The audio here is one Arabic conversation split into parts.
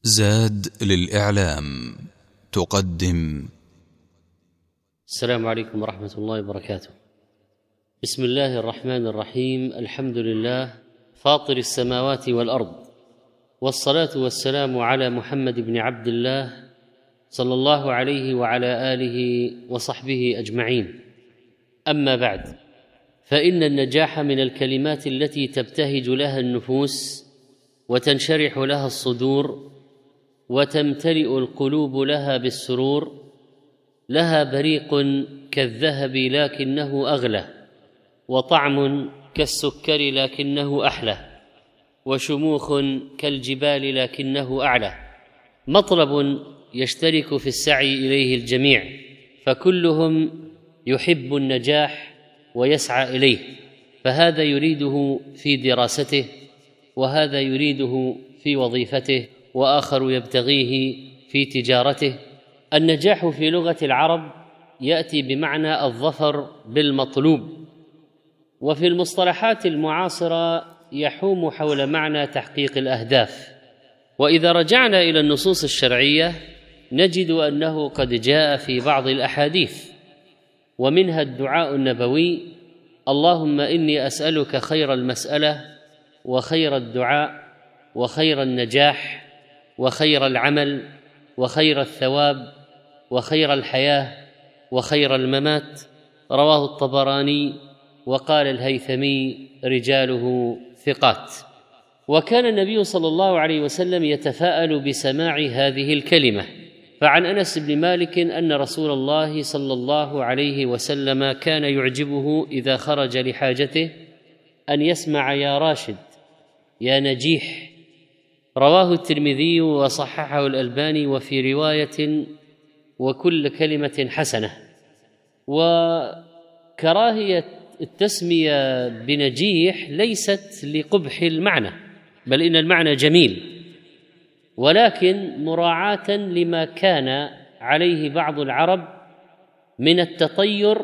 زاد للإعلام تقدم. السلام عليكم ورحمة الله وبركاته. بسم الله الرحمن الرحيم. الحمد لله فاطر السماوات والأرض، والصلاة والسلام على محمد بن عبد الله صلى الله عليه وعلى آله وصحبه أجمعين. أما بعد، فإن النجاح من الكلمات التي تبتهج لها النفوس وتنشرح لها الصدور وتمتلئ القلوب لها بالسرور، لها بريق كالذهب لكنه أغلى، وطعم كالسكر لكنه أحلى، وشموخ كالجبال لكنه أعلى، مطلب يشترك في السعي إليه الجميع، فكلهم يحب النجاح ويسعى إليه، فهذا يريده في دراسته، وهذا يريده في وظيفته، وآخر يبتغيه في تجارته. النجاح في لغة العرب يأتي بمعنى الظفر بالمطلوب، وفي المصطلحات المعاصرة يحوم حول معنى تحقيق الأهداف. وإذا رجعنا إلى النصوص الشرعية نجد أنه قد جاء في بعض الأحاديث، ومنها الدعاء النبوي: اللهم إني أسألك خير المسألة وخير الدعاء وخير النجاح وخير العمل وخير الثواب وخير الحياة وخير الممات. رواه الطبراني، وقال الهيثمي: رجاله ثقات. وكان النبي صلى الله عليه وسلم يتفاءل بسماع هذه الكلمة، فعن أنس بن مالك أن رسول الله صلى الله عليه وسلم كان يعجبه إذا خرج لحاجته أن يسمع يا راشد، يا نجيح. رواه الترمذي وصححه الألباني، وفي رواية: وكل كلمة حسنة. وكراهية التسمية بنجيح ليست لقبح المعنى، بل إن المعنى جميل، ولكن مراعاة لما كان عليه بعض العرب من التطير،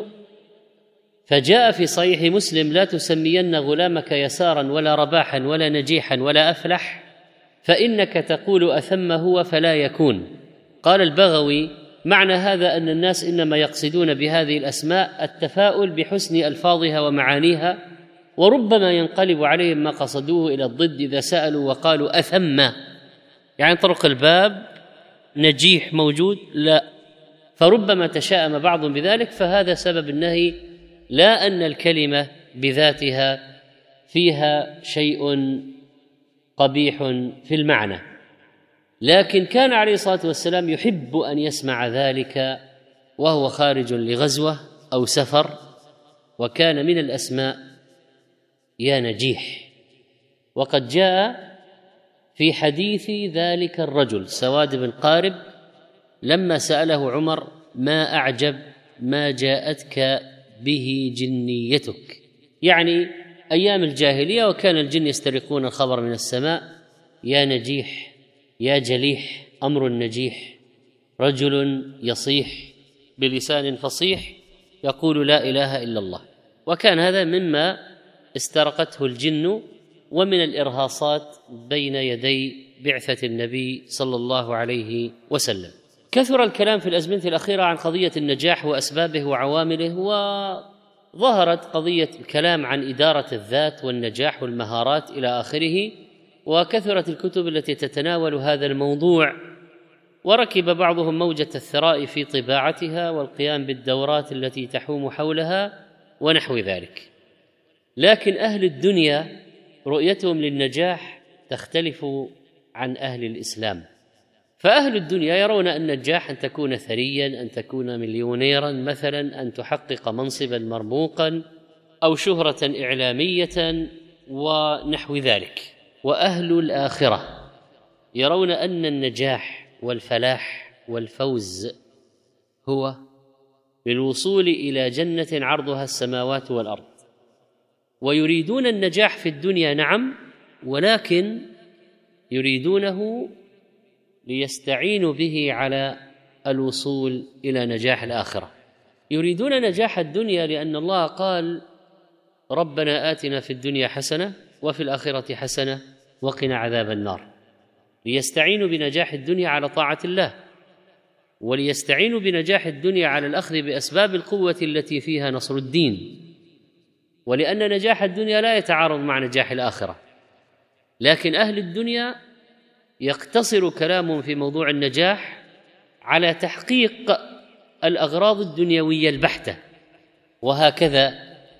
فجاء في صحيح مسلم: لا تسمين غلامك يسارا ولا رباحا ولا نجيحا ولا أفلح، فإنك تقول أثم هو فلا يكون. قال البغوي: معنى هذا أن الناس إنما يقصدون بهذه الأسماء التفاؤل بحسن ألفاظها ومعانيها، وربما ينقلب عليهم ما قصدوه إلى الضد إذا سألوا وقالوا أثم، يعني طرق الباب نجيح موجود، لا، فربما تشاءم بعض بذلك، فهذا سبب النهي، لا أن الكلمة بذاتها فيها شيء قبيح في المعنى، لكن كان عليه الصلاة والسلام يحب أن يسمع ذلك وهو خارج لغزوة أو سفر، وكان من الأسماء يا نجيح. وقد جاء في حديث ذلك الرجل سواد بن قارب لما سأله عمر: ما أعجب ما جاءتك به جنيتك، يعني أيام الجاهلية وكان الجن يسترقون الخبر من السماء: يا نجيح، يا جليح، أمر النجيح، رجل يصيح بلسان فصيح يقول لا إله إلا الله. وكان هذا مما استرقته الجن ومن الإرهاصات بين يدي بعثة النبي صلى الله عليه وسلم. كثر الكلام في الأزمنة الأخيرة عن قضية النجاح وأسبابه وعوامله، وظهرت قضية الكلام عن إدارة الذات والنجاح والمهارات إلى آخره، وكثرت الكتب التي تتناول هذا الموضوع، وركب بعضهم موجة الثراء في طباعتها والقيام بالدورات التي تحوم حولها ونحو ذلك. لكن أهل الدنيا رؤيتهم للنجاح تختلف عن أهل الإسلام، فأهل الدنيا يرون أن النجاح أن تكون ثريا، أن تكون مليونيرا مثلا، أن تحقق منصبا مرموقا أو شهرة إعلامية ونحو ذلك. وأهل الآخرة يرون أن النجاح والفلاح والفوز هو للوصول إلى جنة عرضها السماوات والأرض، ويريدون النجاح في الدنيا نعم، ولكن يريدونه ليستعينوا به على الوصول إلى نجاح الآخرة. يريدون نجاح الدنيا لأن الله قال: ربنا آتنا في الدنيا حسنة وفي الآخرة حسنة وقنا عذاب النار. ليستعينوا بنجاح الدنيا على طاعة الله، وليستعينوا بنجاح الدنيا على الأخذ بأسباب القوة التي فيها نصر الدين، ولأن نجاح الدنيا لا يتعارض مع نجاح الآخرة. لكن أهل الدنيا يقتصر كلامهم في موضوع النجاح على تحقيق الأغراض الدنيوية البحتة، وهكذا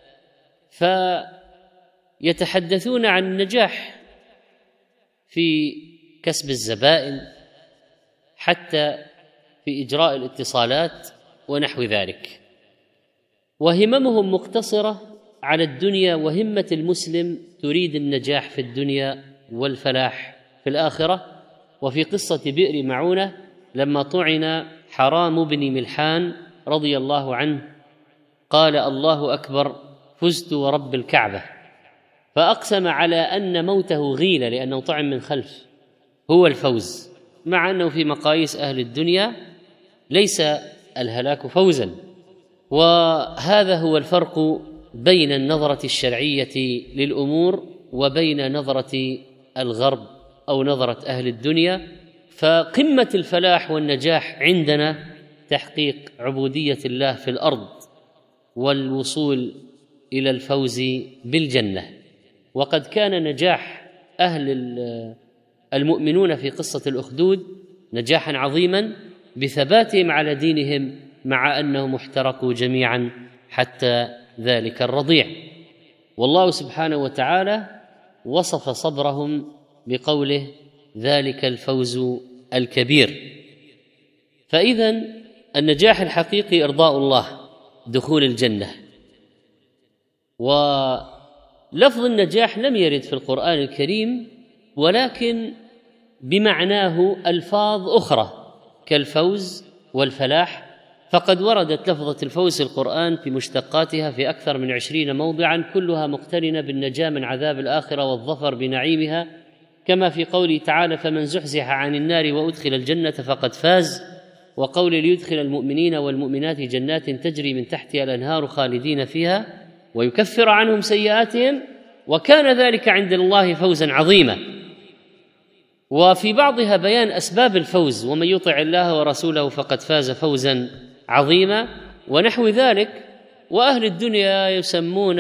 فيتحدثون عن النجاح في كسب الزبائن حتى في إجراء الاتصالات ونحو ذلك، وهممهم مقتصرة على الدنيا، وهمة المسلم تريد النجاح في الدنيا والفلاح في الآخرة. وفي قصة بئر معونة لما طعن حرام بن ملحان رضي الله عنه قال: الله أكبر، فزت ورب الكعبة، فأقسم على أن موته غيلة لأنه طعن من خلف هو الفوز، مع أنه في مقاييس أهل الدنيا ليس الهلاك فوزا. وهذا هو الفرق بين النظرة الشرعية للأمور وبين نظرة الغرب أو نظرة أهل الدنيا. فقمة الفلاح والنجاح عندنا تحقيق عبودية الله في الأرض والوصول إلى الفوز بالجنة. وقد كان نجاح أهل المؤمنون في قصة الأخدود نجاحا عظيما بثباتهم على دينهم، مع أنهم احترقوا جميعا حتى ذلك الرضيع. والله سبحانه وتعالى وصف صبرهم بقوله: ذلك الفوز الكبير. فإذا النجاح الحقيقي إرضاء الله، دخول الجنة. ولفظ النجاح لم يرد في القرآن الكريم، ولكن بمعناه ألفاظ أخرى كالفوز والفلاح، فقد وردت لفظة الفوز في القرآن في مشتقاتها في أكثر من 20 موضعا، كلها مقترنة بالنجاة من عذاب الآخرة والظفر بنعيمها، كما في قوله تعالى: فمن زحزح عن النار وأدخل الجنة فقد فاز، وقول ليدخل المؤمنين والمؤمنات جنات تجري من تحتها الأنهار خالدين فيها ويكفر عنهم سيئاتهم وكان ذلك عند الله فوزا عظيما. وفي بعضها بيان أسباب الفوز: ومن يطع الله ورسوله فقد فاز فوزا عظيما ونحو ذلك. وأهل الدنيا يسمون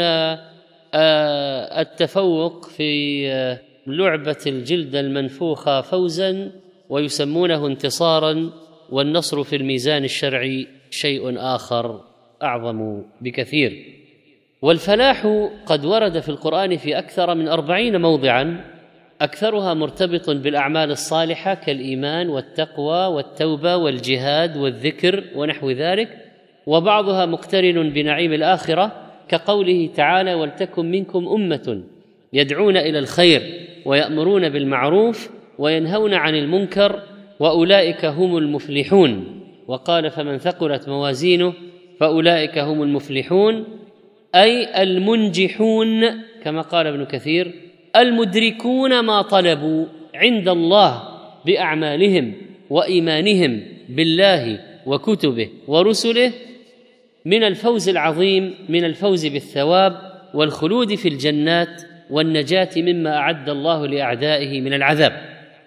التفوق في لعبة الجلد المنفوخة فوزا، ويسمونه انتصارا، والنصر في الميزان الشرعي شيء آخر أعظم بكثير. والفلاح قد ورد في القرآن في أكثر من 40 موضعا، أكثرها مرتبط بالأعمال الصالحة كالإيمان والتقوى والتوبة والجهاد والذكر ونحو ذلك، وبعضها مقترن بنعيم الآخرة كقوله تعالى: ولتكن منكم أمة يدعون إلى الخير ويأمرون بالمعروف وينهون عن المنكر وأولئك هم المفلحون. وقال: فمن ثقلت موازينه فأولئك هم المفلحون، أي المنجحون، كما قال ابن كثير: المدركون ما طلبوا عند الله بأعمالهم وإيمانهم بالله وكتبه ورسله من الفوز العظيم، من الفوز بالثواب والخلود في الجنات والنجاة مما أعد الله لأعدائه من العذاب.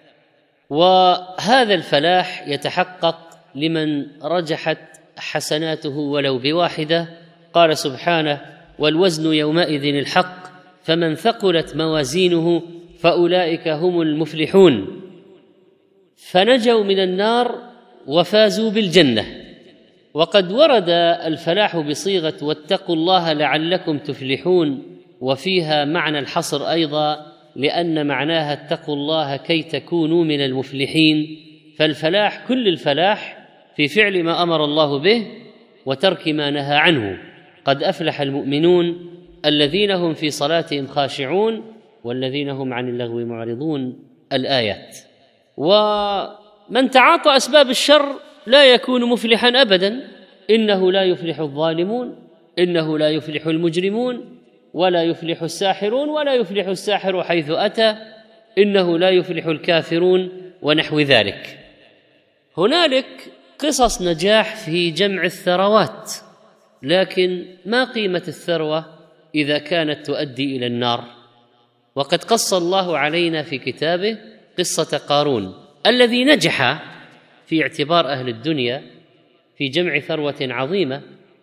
وهذا الفلاح يتحقق لمن رجحت حسناته ولو بواحدة. قال سبحانه: والوزن يومئذ الحق فمن ثقلت موازينه فأولئك هم المفلحون، فنجوا من النار وفازوا بالجنة. وقد ورد الفلاح بصيغة واتقوا الله لعلكم تفلحون، وفيها معنى الحصر أيضا، لأن معناها اتقوا الله كي تكونوا من المفلحين. فالفلاح كل الفلاح في فعل ما أمر الله به وترك ما نهى عنه. قد أفلح المؤمنون الذين هم في صلاتهم خاشعون والذين هم عن اللغو معرضون، الآيات. ومن تعاطى أسباب الشر لا يكون مفلحا أبدا. إنه لا يفلح الظالمون، إنه لا يفلح المجرمون، ولا يفلح الساحرون، ولا يفلح الساحر حيث أتى، إنه لا يفلح الكافرون، ونحو ذلك. هنالك قصص نجاح في جمع الثروات، لكن ما قيمة الثروة إذا كانت تؤدي إلى النار؟ وقد قص الله علينا في كتابه قصة قارون الذي نجح في اعتبار أهل الدنيا في جمع ثروة عظيمة،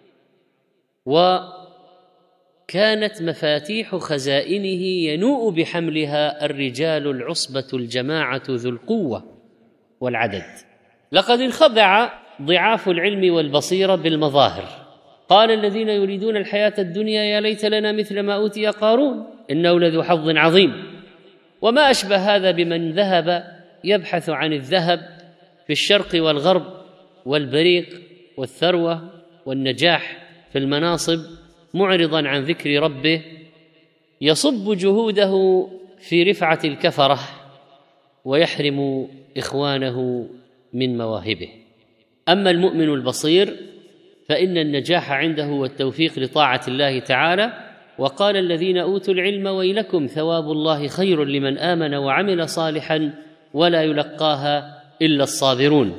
وكانت مفاتيح خزائنه ينوء بحملها الرجال العصبة الجماعة ذو القوة والعدد. لقد انخدع ضعاف العلم والبصيرة بالمظاهر. قال الذين يريدون الحياة الدنيا يا ليت لنا مثل ما أوتي قارون إنه لذو حظ عظيم. وما أشبه هذا بمن ذهب يبحث عن الذهب في الشرق والغرب والبريق والثروة والنجاح في المناصب، معرضا عن ذكر ربه، يصب جهوده في رفعة الكفرة ويحرم إخوانه من مواهبه. أما المؤمن البصير فإن النجاح عنده هو التوفيق لطاعة الله تعالى. وقال الذين أوتوا العلم ويلكم ثواب الله خير لمن آمن وعمل صالحا ولا يلقاها إلا الصابرون.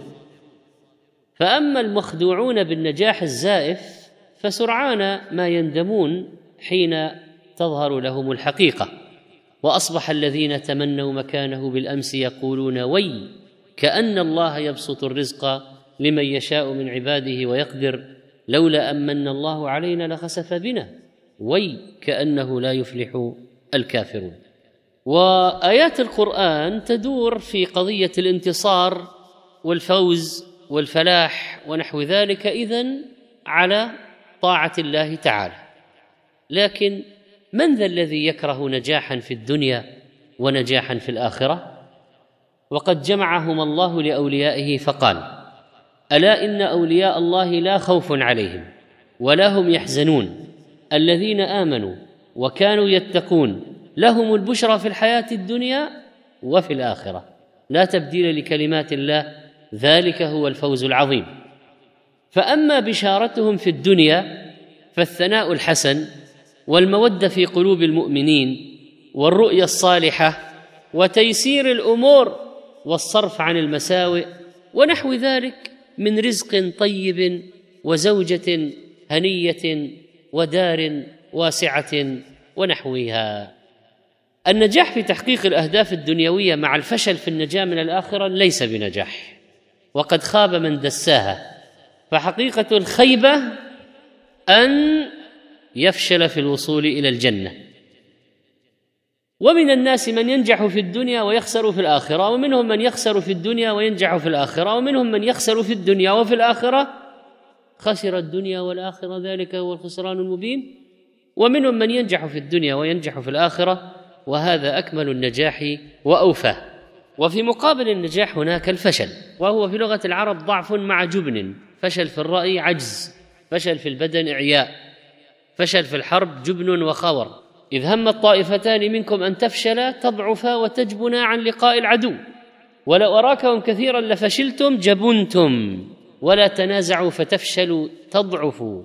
فأما المخدوعون بالنجاح الزائف فسرعان ما يندمون حين تظهر لهم الحقيقة. وأصبح الذين تمنوا مكانه بالأمس يقولون وي كأن الله يبسط الرزق لمن يشاء من عباده ويقدر لولا أمن الله علينا لخسف بنا وي كأنه لا يفلح الكافرون. وآيات القرآن تدور في قضية الانتصار والفوز والفلاح ونحو ذلك إذن على طاعة الله تعالى. لكن من ذا الذي يكره نجاحا في الدنيا ونجاحا في الآخرة؟ وقد جمعهما الله لأوليائه فقال ألا إن أولياء الله لا خوف عليهم ولا هم يحزنون الذين آمنوا وكانوا يتقون لهم البشرى في الحياة الدنيا وفي الآخرة لا تبديل لكلمات الله ذلك هو الفوز العظيم. فأما بشارتهم في الدنيا فالثناء الحسن والمودة في قلوب المؤمنين والرؤيا الصالحة وتيسير الأمور والصرف عن المساوئ ونحو ذلك من رزق طيب وزوجة هنية ودار واسعة ونحوها. النجاح في تحقيق الأهداف الدنيوية مع الفشل في النجاة من الآخرة ليس بنجاح، وقد خاب من دساها. فحقيقة الخيبة أن يفشل في الوصول إلى الجنة. ومن الناس من ينجح في الدنيا ويخسر في الآخرة، ومنهم من يخسر في الدنيا وينجح في الآخرة، ومنهم من يخسر في الدنيا وفي الآخرة خسر الدنيا والآخرة ذلك هو الخسران المبين، ومنهم من ينجح في الدنيا وينجح في الآخرة وهذا أكمل النجاح وأوفاه. وفي مقابل النجاح هناك الفشل، وهو في لغة العرب ضعف مع جبن. فشل في الرأي عجز، فشل في البدن إعياء، فشل في الحرب جبن وخور. إذ هم الطائفتان منكم أن تفشلا تضعفا وتجبنا عن لقاء العدو، ولو أراكهم كثيرا لفشلتم جبنتم ولا تنازعوا فتفشلوا تضعفوا.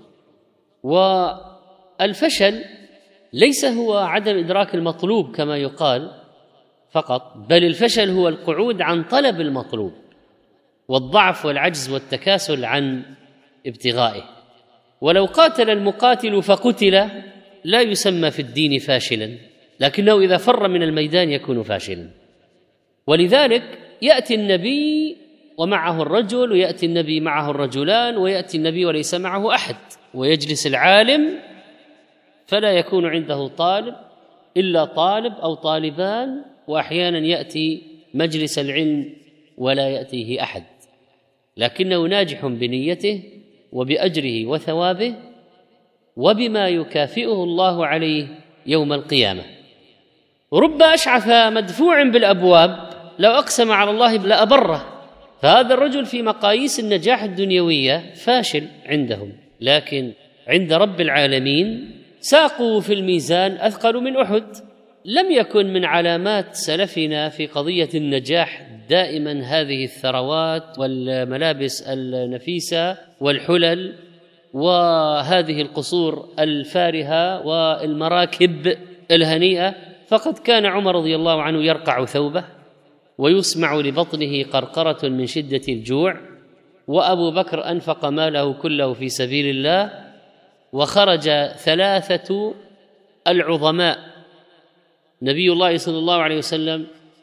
والفشل ليس هو عدم إدراك المطلوب كما يقال فقط، بل الفشل هو القعود عن طلب المطلوب والضعف والعجز والتكاسل عن ابتغائه. ولو قاتل المقاتل فقتل لا يسمى في الدين فاشلا، لكنه إذا فر من الميدان يكون فاشلا. ولذلك يأتي النبي ومعه الرجل، ويأتي النبي معه الرجلان، ويأتي النبي وليس معه أحد، ويجلس العالم فلا يكون عنده طالب إلا طالب أو طالبان، وأحيانا يأتي مجلس العلم ولا يأتيه أحد، لكنه ناجح بنيته وبأجره وثوابه وبما يكافئه الله عليه يوم القيامة. رب أشعث مدفوع بالأبواب لو أقسم على الله لأبره. فهذا الرجل في مقاييس النجاح الدنيوية فاشل عندهم، لكن عند رب العالمين ساقوا في الميزان أثقل من أحد. لم يكن من علامات سلفنا في قضية النجاح دائما هذه الثروات والملابس النفيسة والحلل وهذه القصور الفارهة والمراكب الهنيئة، فقد كان عمر رضي الله عنه يرقع ثوبه ويسمع لبطنه قرقرة من شدة الجوع، وأبو بكر أنفق ماله كله في سبيل الله، وخرج 3 العظماء نبي الله صلى الله عليه وسلم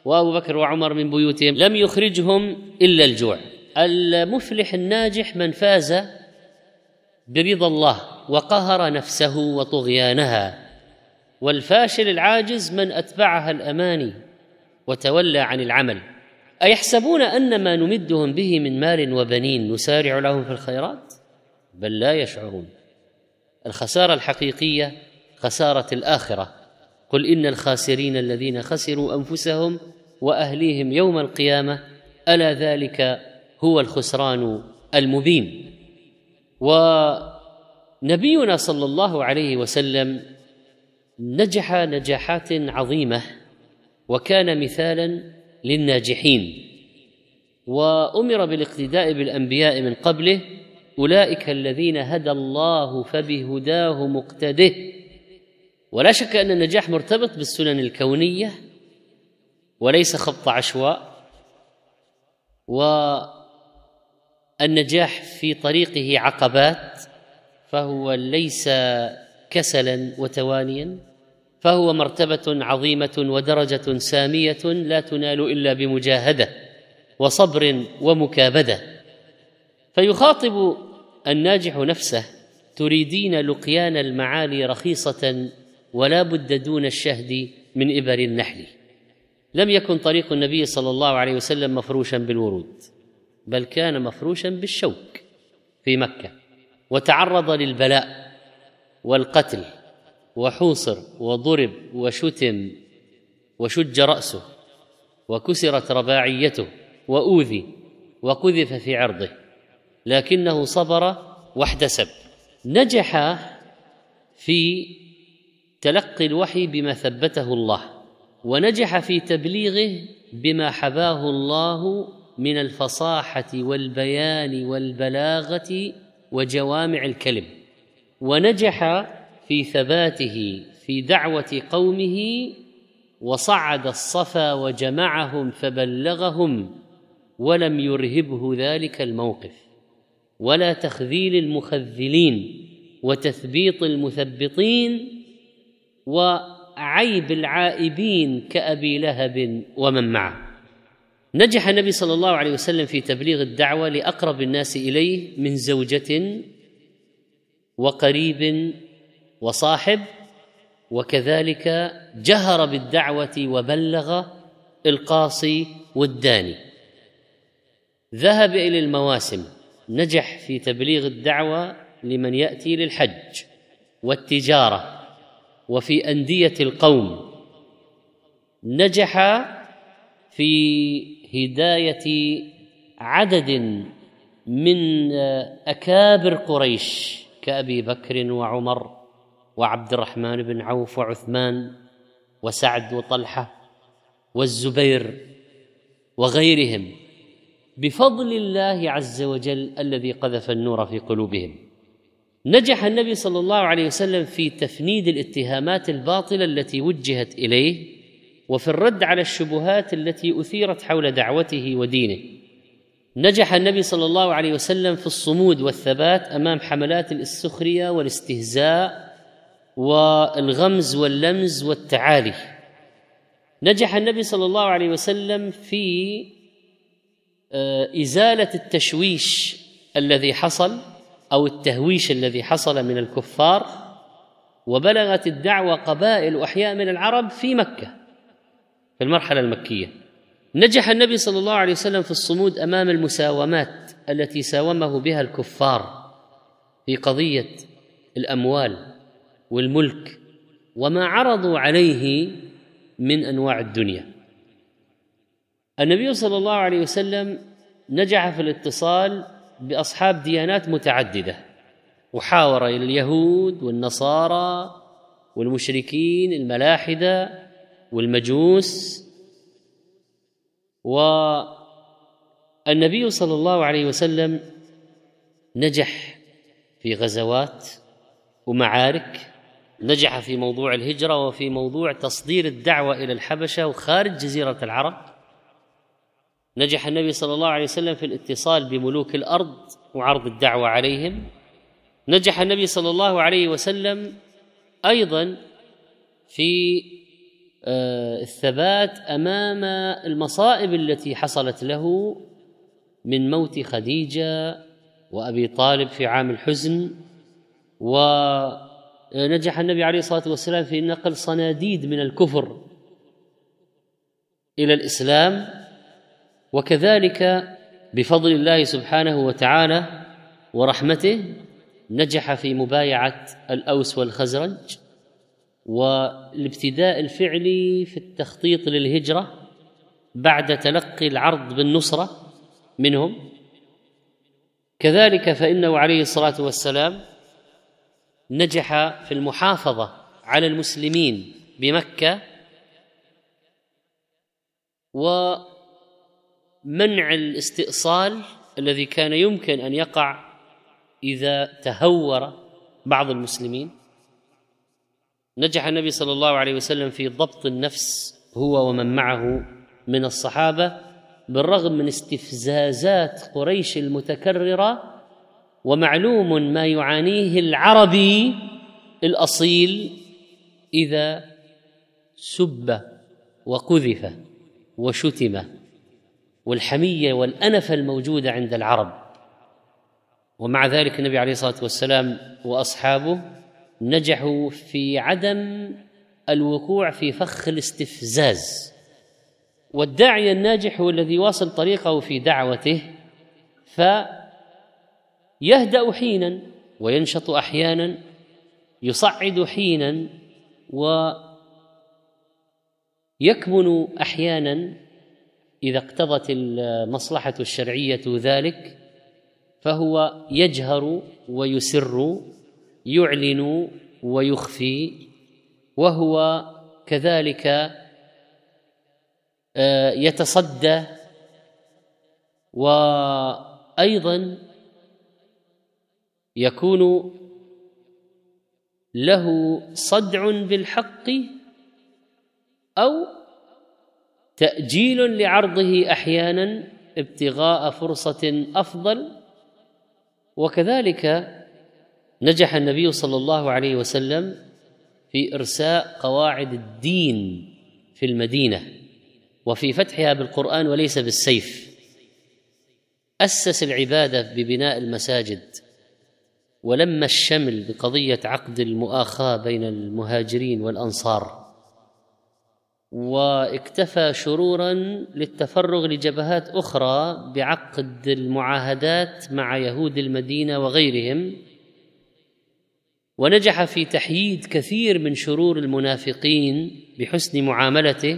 وأبو بكر وعمر من بيوتهم لم يخرجهم إلا الجوع. المفلح الناجح من فاز برضا الله وقهر نفسه وطغيانها، والفاشل العاجز من أتبعها الأماني وتولى عن العمل. أيحسبون أن ما نمدهم به من مال وبنين نسارع لهم في الخيرات؟ بل لا يشعرون. الخسارة الحقيقية خسارة الآخرة. قل إن الخاسرين الذين خسروا أنفسهم وأهليهم يوم القيامة ألا ذلك هو الخسران المبين. ونبينا صلى الله عليه وسلم نجح نجاحات عظيمة وكان مثالا للناجحين، وأمر بالاقتداء بالأنبياء من قبله، أولئك الذين هدى الله فبهداه مقتده. ولا شك أن النجاح مرتبط بالسنن الكونية وليس خبط عشواء، والنجاح في طريقه عقبات، فهو ليس كسلا وتوانيا، فهو مرتبة عظيمة ودرجة سامية لا تنال إلا بمجاهدة وصبر ومكابدة. فيخاطب الناجح نفسه: تريدين لقيان المعالي رخيصة ولا بد دون الشهد من إبر النحل. لم يكن طريق النبي صلى الله عليه وسلم مفروشا بالورود، بل كان مفروشا بالشوك في مكة، وتعرض للبلاء والقتل، وحوصر وضرب وشتم وشج رأسه وكسرت رباعيته وأوذي وقذف في عرضه، لكنه صبر واحتسب. نجح في تلقي الوحي بما ثبته الله، ونجح في تبليغه بما حباه الله من الفصاحة والبيان والبلاغة وجوامع الكلم، ونجح في ثباته في دعوة قومه، وصعد الصفا وجمعهم فبلغهم، ولم يرهبه ذلك الموقف ولا تخذيل المخذلين وتثبيط المثبطين وعيب العائبين كأبي لهب ومن معه. نجح النبي صلى الله عليه وسلم في تبليغ الدعوة لأقرب الناس إليه من زوجة وقريب وصاحب، وكذلك جهر بالدعوة وبلغ القاصي والداني. ذهب إلى المواسم، نجح في تبليغ الدعوة لمن يأتي للحج والتجارة وفي أندية القوم. نجح في هداية عدد من أكابر قريش كأبي بكر وعمر وعبد الرحمن بن عوف وعثمان وسعد وطلحة والزبير وغيرهم، بفضل الله عز وجل الذي قذف النور في قلوبهم. نجح النبي صلى الله عليه وسلم في تفنيد الاتهامات الباطلة التي وجهت إليه، وفي الرد على الشبهات التي أثيرت حول دعوته ودينه. نجح النبي صلى الله عليه وسلم في الصمود والثبات أمام حملات السخرية والاستهزاء والغمز واللمز والتعالي. نجح النبي صلى الله عليه وسلم في إزالة التشويش الذي حصل أو التهويش الذي حصل من الكفار، وبلغت الدعوة قبائل وأحياء من العرب في مكة في المرحلة المكية. نجح النبي صلى الله عليه وسلم في الصمود أمام المساومات التي ساومه بها الكفار في قضية الأموال والملك وما عرضوا عليه من أنواع الدنيا. النبي صلى الله عليه وسلم نجح في الاتصال بأصحاب ديانات متعددة، وحاور اليهود والنصارى والمشركين الملاحدة والمجوس. والنبي صلى الله عليه وسلم نجح في غزوات ومعارك، نجح في موضوع الهجرة وفي موضوع تصدير الدعوة إلى الحبشة وخارج جزيرة العرب. نجح النبي صلى الله عليه وسلم في الاتصال بملوك الأرض وعرض الدعوة عليهم. نجح النبي صلى الله عليه وسلم أيضا في الثبات أمام المصائب التي حصلت له من موت خديجة وأبي طالب في عام الحزن. ونجح النبي عليه الصلاة والسلام في نقل صناديد من الكفر إلى الإسلام، وكذلك بفضل الله سبحانه وتعالى ورحمته نجح في مبايعة الأوس والخزرج والابتداء الفعلي في التخطيط للهجرة بعد تلقي العرض بالنصرة منهم. كذلك فإنه عليه الصلاة والسلام نجح في المحافظة على المسلمين بمكة ومنع الاستئصال الذي كان يمكن أن يقع إذا تهور بعض المسلمين. نجح النبي صلى الله عليه وسلم في ضبط النفس هو ومن معه من الصحابة بالرغم من استفزازات قريش المتكررة، ومعلوم ما يعانيه العربي الأصيل إذا سب وقذف وشتم، والحمية والأنفة الموجودة عند العرب. ومع ذلك النبي عليه الصلاة والسلام وأصحابه نجحوا في عدم الوقوع في فخ الاستفزاز. والداعية الناجح هو الذي يواصل طريقه في دعوته، فيهدأ حينا وينشط أحيانا، يصعد حينا ويكمن أحيانا إذا اقتضت المصلحة الشرعية ذلك، فهو يجهر ويسر، يعلن ويخفي، وهو كذلك يتصدى، وأيضا يكون له صدع بالحق أو تأجيل لعرضه أحيانا ابتغاء فرصة أفضل. وكذلك نجح النبي صلى الله عليه وسلم في إرساء قواعد الدين في المدينة وفي فتحها بالقرآن وليس بالسيف. أسس العبادة ببناء المساجد، ولم الشمل بقضية عقد المؤاخاة بين المهاجرين والأنصار، واكتفى شرورا للتفرغ لجبهات أخرى بعقد المعاهدات مع يهود المدينة وغيرهم، ونجح في تحييد كثير من شرور المنافقين بحسن معاملته،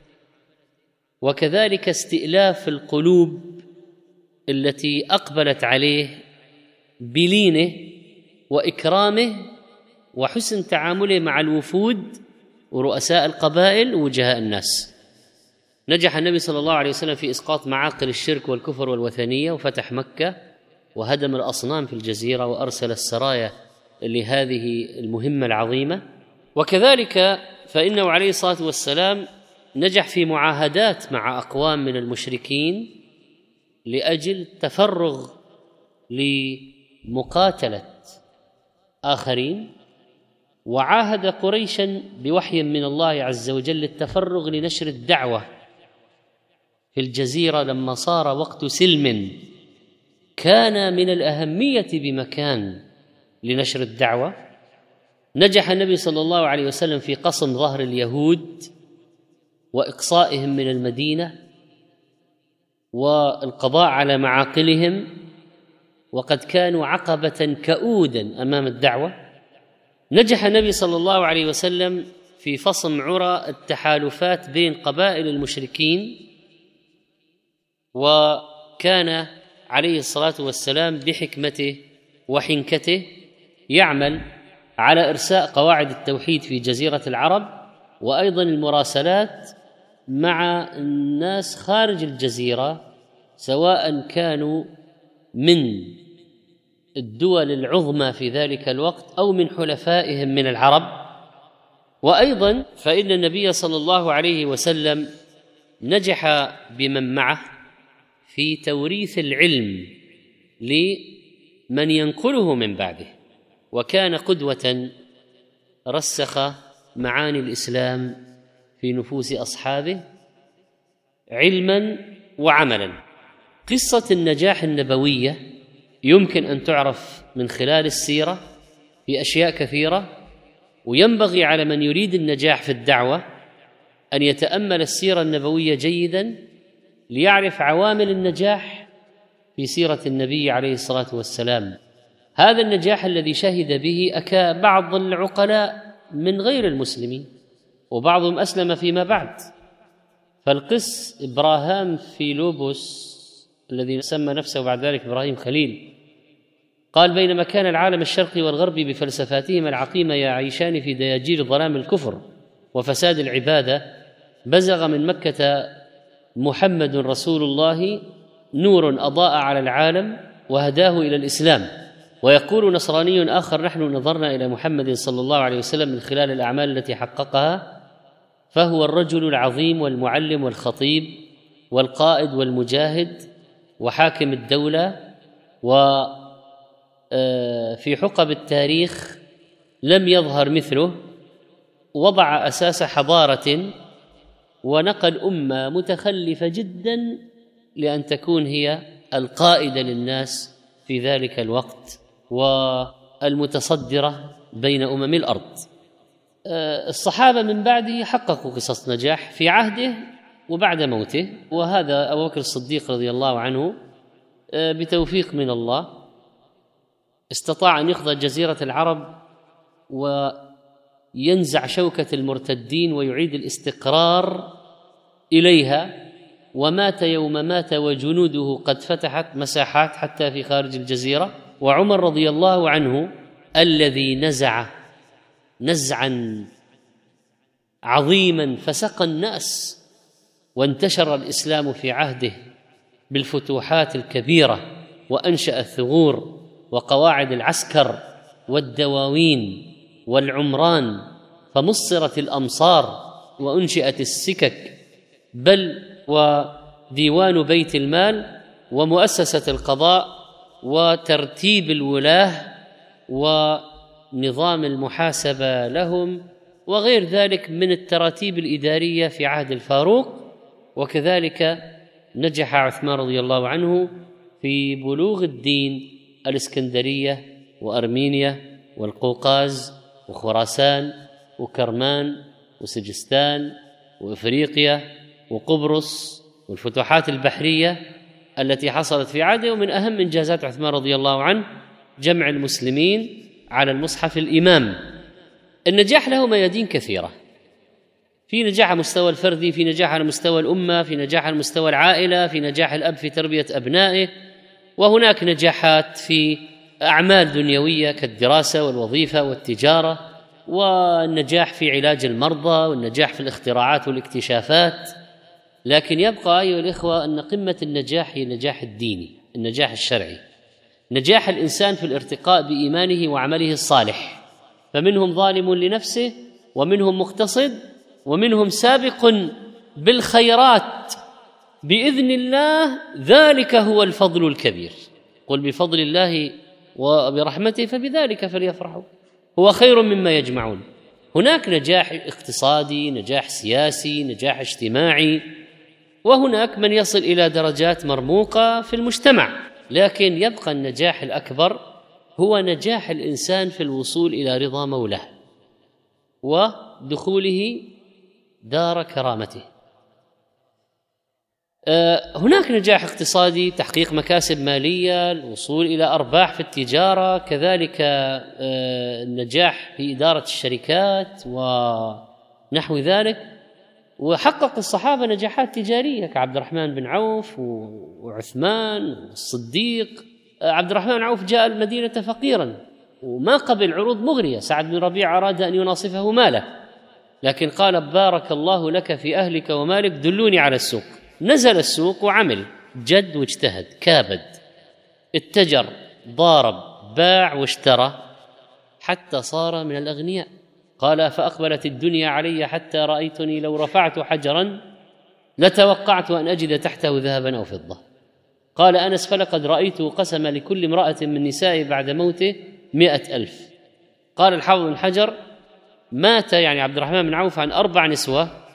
وكذلك استئلاف القلوب التي أقبلت عليه بلينه وإكرامه وحسن تعامله مع الوفود ورؤساء القبائل ووجهاء الناس. نجح النبي صلى الله عليه وسلم في إسقاط معاقل الشرك والكفر والوثنية، وفتح مكة وهدم الأصنام في الجزيرة، وأرسل السرايا لهذه المهمة العظيمة. وكذلك فإنه عليه الصلاة والسلام نجح في معاهدات مع أقوام من المشركين لأجل تفرغ لمقاتلة آخرين، وعاهد قريشا بوحي من الله عز وجل التفرغ لنشر الدعوة في الجزيرة لما صار وقت سلم كان من الأهمية بمكان لنشر الدعوة. نجح النبي صلى الله عليه وسلم في قصم ظهر اليهود وإقصائهم من المدينة والقضاء على معاقلهم، وقد كانوا عقبة كؤودا أمام الدعوة. نجح النبي صلى الله عليه وسلم في فصم عرى التحالفات بين قبائل المشركين، وكان عليه الصلاة والسلام بحكمته وحنكته يعمل على إرساء قواعد التوحيد في جزيرة العرب، وأيضا المراسلات مع الناس خارج الجزيرة سواء كانوا من الدول العظمى في ذلك الوقت أو من حلفائهم من العرب. وأيضا فإن النبي صلى الله عليه وسلم نجح بمن معه في توريث العلم لمن ينقله من بعده، وكان قدوة رسخ معاني الإسلام في في نفوس أصحابه علما وعملا. قصة النجاح النبوية يمكن أن تعرف من خلال السيرة في أشياء كثيرة، وينبغي على من يريد النجاح في الدعوة أن يتأمل السيرة النبوية جيدا ليعرف عوامل النجاح في سيرة النبي عليه الصلاة والسلام. هذا النجاح الذي شهد به بعض العقلاء من غير المسلمين، وبعضهم أسلم فيما بعد. فالقس إبراهام فيلوبوس الذي سمى نفسه بعد ذلك إبراهيم خليل قال: بينما كان العالم الشرقي والغربي بفلسفاتهما العقيمة يعيشان في دياجير ظلام الكفر وفساد العبادة، بزغ من مكة محمد رسول الله نور أضاء على العالم وهداه إلى الإسلام. ويقول نصراني آخر: نحن نظرنا إلى محمد صلى الله عليه وسلم من خلال الأعمال التي حققها، فهو الرجل العظيم والمعلم والخطيب والقائد والمجاهد وحاكم الدولة، وفي حقب التاريخ لم يظهر مثله، وضع أساس حضارة ونقل أمة متخلفة جدا لأن تكون هي القائدة للناس في ذلك الوقت والمتصدرة بين أمم الأرض. الصحابة من بعده حققوا قصص نجاح في عهده وبعد موته، وهذا أبو بكر الصديق رضي الله عنه بتوفيق من الله استطاع أن يخضع جزيرة العرب وينزع شوكة المرتدين ويعيد الاستقرار إليها، ومات يوم مات وجنوده قد فتحت مساحات حتى في خارج الجزيرة. وعمر رضي الله عنه الذي نزع نزعا عظيما فسقى الناس وانتشر الإسلام في عهده بالفتوحات الكبيرة، وأنشأ الثغور وقواعد العسكر والدواوين والعمران، فمصرت الأمصار وأنشئت السكك، بل وديوان بيت المال ومؤسسة القضاء وترتيب الولاة ونظام المحاسبة لهم وغير ذلك من التراتيب الإدارية في عهد الفاروق. وكذلك نجح عثمان رضي الله عنه في بلوغ الدين الإسكندرية وأرمينيا والقوقاز وخراسان وكرمان وسجستان وإفريقيا وقبرص والفتوحات البحرية التي حصلت في عهده. ومن أهم إنجازات عثمان رضي الله عنه جمع المسلمين على المصحف الإمام. النجاح له ميادين كثيرة، في نجاح على مستوى الفردي، في نجاح على مستوى الأمة، في نجاح على مستوى العائلة، في نجاح الأب في تربية أبنائه، وهناك نجاحات في أعمال دنيوية كالدراسة والوظيفة والتجارة، والنجاح في علاج المرضى، والنجاح في الاختراعات والاكتشافات. لكن يبقى أيها الإخوة أن قمة النجاح هي النجاح الديني، النجاح الشرعي، نجاح الإنسان في الارتقاء بإيمانه وعمله الصالح. فمنهم ظالم لنفسه، ومنهم مقتصد، ومنهم سابق بالخيرات بإذن الله، ذلك هو الفضل الكبير. قل بفضل الله وبرحمته فبذلك فليفرحوا هو خير مما يجمعون. هناك نجاح اقتصادي، نجاح سياسي، نجاح اجتماعي، وهناك من يصل إلى درجات مرموقة في المجتمع. لكن يبقى النجاح الأكبر هو نجاح الإنسان في الوصول إلى رضا مولاه ودخوله دار كرامته. هناك نجاح اقتصادي، تحقيق مكاسب مالية، الوصول إلى أرباح في التجارة، كذلك النجاح في إدارة الشركات ونحو ذلك. وحقق الصحابة نجاحات تجارية كعبد الرحمن بن عوف وعثمان والصديق. عبد الرحمن بن عوف جاء المدينة فقيرا وما قبل عروض مغرية، سعد بن ربيع أراد أن يناصفه ماله، لكن قال: بارك الله لك في أهلك ومالك، دلوني على السوق. نزل السوق وعمل، جد واجتهد، كابد، اتجر، ضارب، باع واشترى حتى صار من الأغنياء. قال: فأقبلت الدنيا علي حتى رأيتني لو رفعت حجرا لتوقعت أن أجد تحته ذهبا أو فضة. قال أنس: فلقد رأيت قسم لكل امرأة من نسائه بعد موته 100,000. قال الحافظ بن حجر: مات يعني عبد الرحمن بن عوف عن 4 نسوة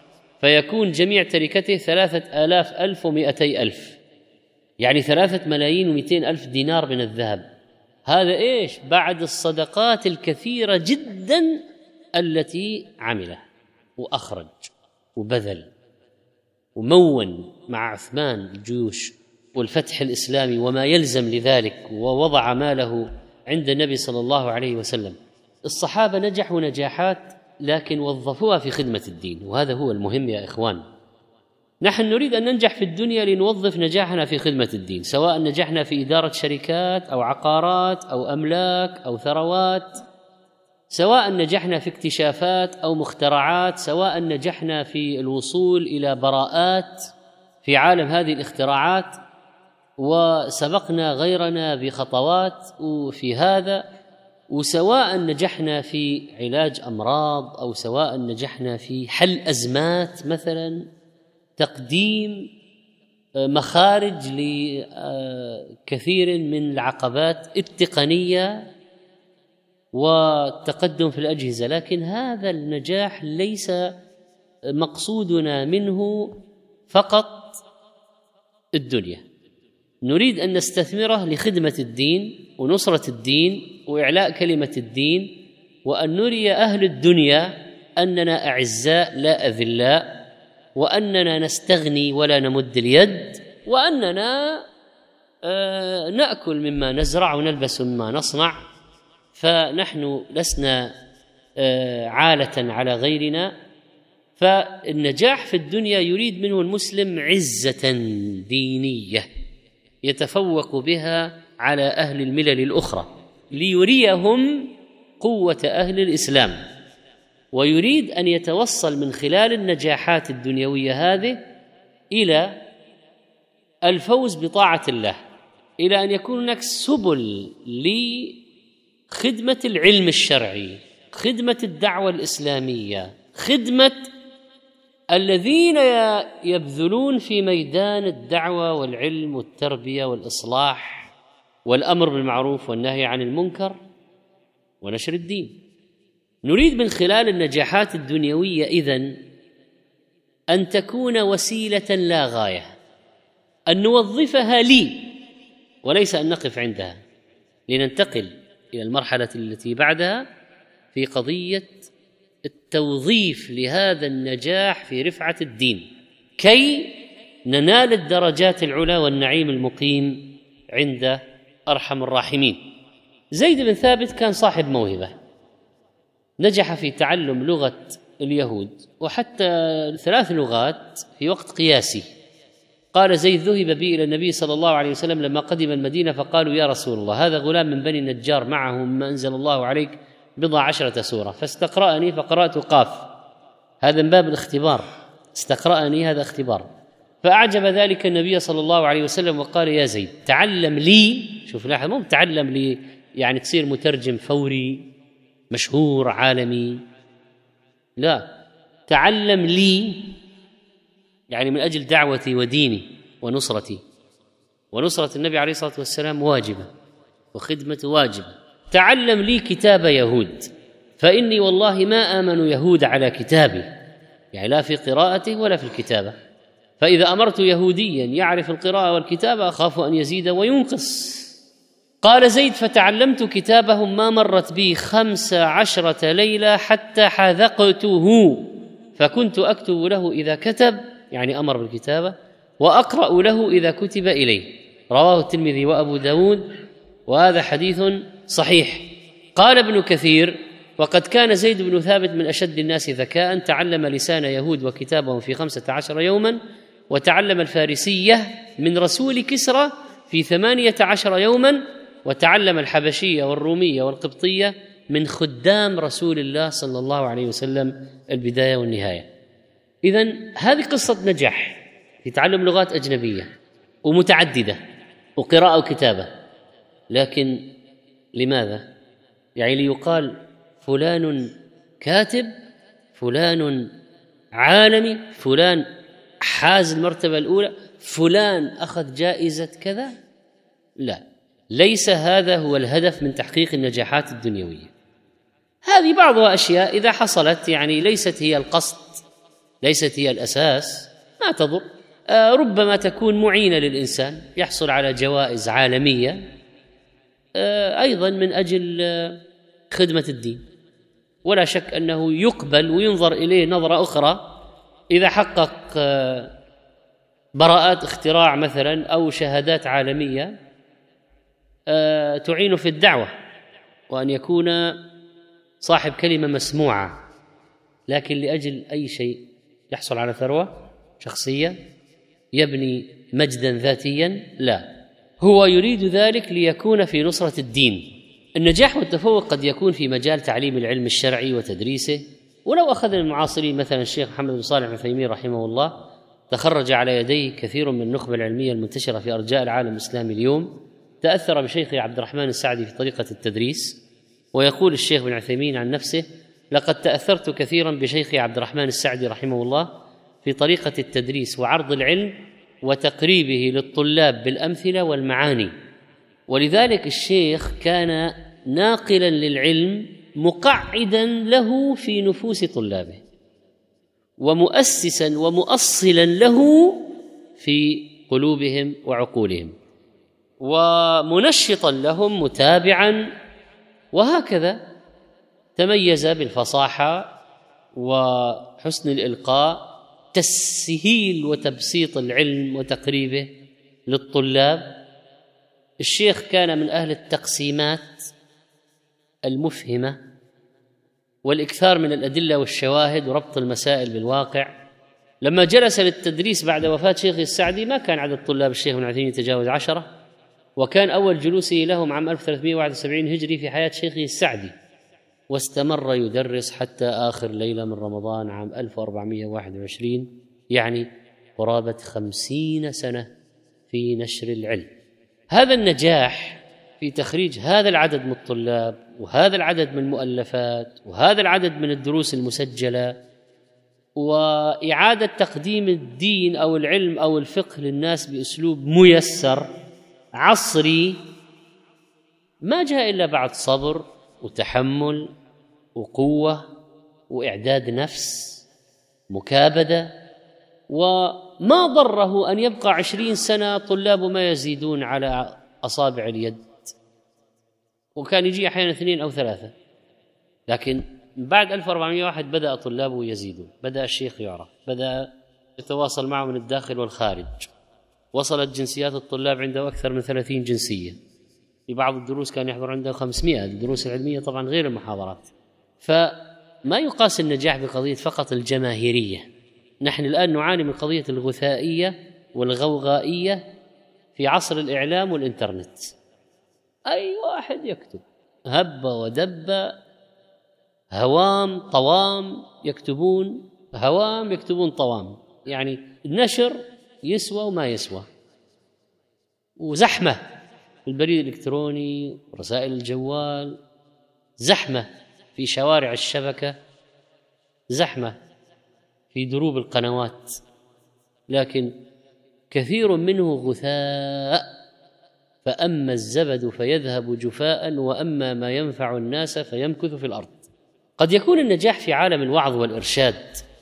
فيكون جميع تركته 3,200,000، يعني 3,200,000 دينار من الذهب. هذا إيش؟ بعد الصدقات الكثيرة جدا التي عملها وأخرج وبذل ومون مع عثمان الجيوش والفتح الإسلامي وما يلزم لذلك، ووضع ماله عند النبي صلى الله عليه وسلم. الصحابة نجحوا نجاحات لكن وظفوها في خدمة الدين، وهذا هو المهم يا إخوان. نحن نريد أن ننجح في الدنيا لنوظف نجاحنا في خدمة الدين، سواء نجحنا في إدارة شركات أو عقارات أو أملاك أو ثروات، سواء نجحنا في اكتشافات أو مخترعات، سواء نجحنا في الوصول إلى براءات في عالم هذه الاختراعات وسبقنا غيرنا بخطوات وفي هذا، وسواء نجحنا في علاج أمراض أو سواء نجحنا في حل أزمات، مثلا تقديم مخارج لكثير من العقبات التقنية والتقدم في الأجهزة. لكن هذا النجاح ليس مقصودنا منه فقط الدنيا، نريد أن نستثمره لخدمة الدين ونصرة الدين وإعلاء كلمة الدين، وأن نري أهل الدنيا أننا أعزاء لا أذلاء، وأننا نستغني ولا نمد اليد، وأننا نأكل مما نزرع ونلبس مما نصنع، فنحن لسنا عالة على غيرنا. فالنجاح في الدنيا يريد منه المسلم عزة دينية يتفوق بها على أهل الملل الأخرى ليريهم قوة أهل الإسلام، ويريد أن يتوصل من خلال النجاحات الدنيوية هذه إلى الفوز بطاعة الله، إلى أن يكون هناك سبل لخدمة العلم الشرعي، خدمة الدعوة الإسلامية، خدمة الذين يبذلون في ميدان الدعوة والعلم والتربية والإصلاح والأمر بالمعروف والنهي عن المنكر ونشر الدين. نريد من خلال النجاحات الدنيوية إذن أن تكون وسيلة لا غاية، أن نوظفها لي وليس أن نقف عندها، لننتقل إلى المرحلة التي بعدها في قضية التوظيف لهذا النجاح في رفعة الدين كي ننال الدرجات العلى والنعيم المقيم عند أرحم الراحمين. زيد بن ثابت كان صاحب موهبة، نجح في تعلم لغة اليهود وحتى 3 لغات في وقت قياسي. قال زيد: ذهب بي إلى النبي صلى الله عليه وسلم لما قدم المدينة فقالوا: يا رسول الله، هذا غلام من بني النجار معه مما أنزل الله عليك 10 سورة، فاستقرأني فقرأت قاف، هذا من باب الاختبار، استقرأني، هذا اختبار. فأعجب ذلك النبي صلى الله عليه وسلم وقال: يا زيد تعلم لي، شوف لاحظ، مو تعلم لي يعني تصير مترجم فوري مشهور عالمي، لا، تعلم لي يعني من أجل دعوتي وديني ونصرتي، ونصرة النبي عليه الصلاة والسلام واجبة وخدمته واجبة. تعلم لي كتاب يهود، فإني والله ما آمن يهود على كتابي، يعني لا في قراءته ولا في الكتابة، فإذا أمرت يهوديا يعرف القراءة والكتابة أخاف أن يزيد وينقص. قال زيد: فتعلمت كتابهم ما مرت بي 15 ليلة حتى حذقته، فكنت أكتب له إذا كتب، يعني أمر بالكتابة، وأقرأ له إذا كتب إليه. رواه الترمذي وأبو داود، وهذا حديث صحيح. قال ابن كثير: وقد كان زيد بن ثابت من أشد الناس ذكاء، تعلم لسان يهود وكتابهم في 15 يوما، وتعلم الفارسية من رسول كسرى في 18 يوما، وتعلم الحبشية والرومية والقبطية من خدام رسول الله صلى الله عليه وسلم البداية والنهاية. إذن هذه قصة نجاح في تعلم لغات أجنبية ومتعددة وقراءة وكتابة، لكن لماذا؟ يعني ليقال فلان كاتب، فلان عالمي، فلان حاز المرتبة الأولى، فلان أخذ جائزة كذا؟ لا، ليس هذا هو الهدف من تحقيق النجاحات الدنيوية. هذه بعضها أشياء إذا حصلت يعني ليست هي القصد ليست هي الأساس ما تضر. ربما تكون معينة للإنسان يحصل على جوائز عالمية أيضا من أجل خدمة الدين، ولا شك أنه يقبل وينظر إليه نظرة أخرى إذا حقق براءات اختراع مثلا أو شهادات عالمية تعين في الدعوة وأن يكون صاحب كلمة مسموعة. لكن لأجل أي شيء يحصل على ثروة شخصية يبني مجدا ذاتيا، لا، هو يريد ذلك ليكون في نصرة الدين. النجاح والتفوق قد يكون في مجال تعليم العلم الشرعي وتدريسه. ولو أخذ المعاصرين مثلا الشيخ محمد بن صالح العثيمين رحمه الله، تخرج على يديه كثير من النخبة العلمية المنتشرة في أرجاء العالم الإسلامي اليوم. تأثر بشيخ عبد الرحمن السعدي في طريقة التدريس، ويقول الشيخ بن عثيمين عن نفسه: لقد تأثرت كثيرا بشيخ عبد الرحمن السعدي رحمه الله في طريقة التدريس وعرض العلم وتقريبه للطلاب بالأمثلة والمعاني. ولذلك الشيخ كان ناقلا للعلم مقعدا له في نفوس طلابه، ومؤسسا ومؤصلا له في قلوبهم وعقولهم، ومنشطا لهم متابعا. وهكذا تميز بالفصاحة وحسن الإلقاء، تسهيل وتبسيط العلم وتقريبه للطلاب. الشيخ كان من أهل التقسيمات المفهمة والإكثار من الأدلة والشواهد وربط المسائل بالواقع. لما جلس للتدريس بعد وفاة شيخه السعدي ما كان عدد طلاب الشيخ ابن عثيمين يتجاوز 10، وكان أول جلوسه لهم عام 1371 هجري في حياة شيخه السعدي، واستمر يدرس حتى آخر ليلة من رمضان عام 1421، يعني قرابة 50 سنة في نشر العلم. هذا النجاح في تخريج هذا العدد من الطلاب وهذا العدد من المؤلفات وهذا العدد من الدروس المسجلة وإعادة تقديم الدين أو العلم أو الفقه للناس بأسلوب ميسر عصري، ما جاء إلا بعد صبر وتحمل وقوة وإعداد نفس مكابدة. وما ضره أن يبقى 20 سنة طلاب ما يزيدون على أصابع اليد، وكان يجي أحيانا 2 أو 3، لكن بعد 1401 بدأ طلابه يزيدون، بدأ الشيخ يعرف، بدأ يتواصل معه من الداخل والخارج، وصلت جنسيات الطلاب عنده أكثر من 30 جنسية، في بعض الدروس كان يحضر عنده 500. الدروس العلمية طبعا غير المحاضرات. فما يقاس النجاح بقضية فقط الجماهيرية. نحن الآن نعاني من قضية الغثائية والغوغائية في عصر الإعلام والإنترنت. أي واحد يكتب هب ودب، هوام طوام يكتبون، هوام يكتبون طوام، يعني النشر يسوى وما يسوى، وزحمة في البريد الإلكتروني ورسائل الجوال، زحمة في شوارع الشبكة، زحمة في دروب القنوات، لكن كثير منه غثاء. فأما الزبد فيذهب جفاء وأما ما ينفع الناس فيمكث في الأرض. قد يكون النجاح في عالم الوعظ والإرشاد،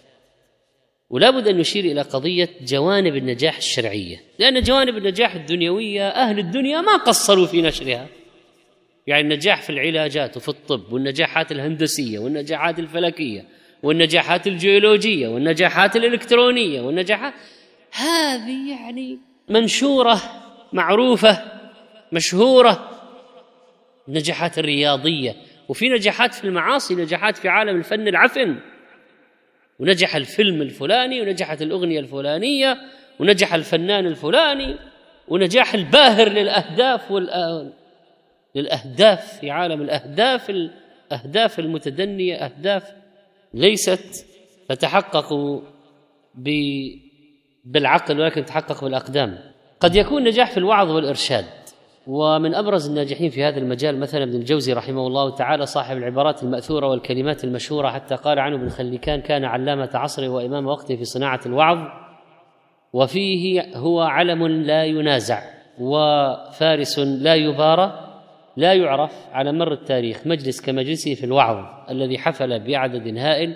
ولا بد أن نشير إلى قضية جوانب النجاح الشرعية، لأن جوانب النجاح الدنيوية أهل الدنيا ما قصروا في نشرها. يعني النجاح في العلاجات وفي الطب، والنجاحات الهندسية والنجاحات الفلكية والنجاحات الجيولوجية والنجاحات الإلكترونية والنجاحات هذه يعني منشورة معروفة مشهورة. النجاحات الرياضية، وفي نجاحات في المعاصي، نجاحات في عالم الفن العفن، ونجح الفيلم الفلاني ونجحت الأغنية الفلانية ونجح الفنان الفلاني، ونجاح الباهر للأهداف في عالم الأهداف المتدنية، أهداف ليست تتحقق بالعقل ولكن تتحقق بالأقدام. قد يكون نجاح في الوعظ والإرشاد، ومن أبرز الناجحين في هذا المجال مثلا ابن الجوزي رحمه الله تعالى، صاحب العبارات المأثورة والكلمات المشهورة، حتى قال عنه ابن خلكان: كان علامة عصره وإمام وقته في صناعة الوعظ، وفيه هو علم لا ينازع وفارس لا يبارى، لا يعرف على مر التاريخ مجلس كمجلسه في الوعظ الذي حفل بعدد هائل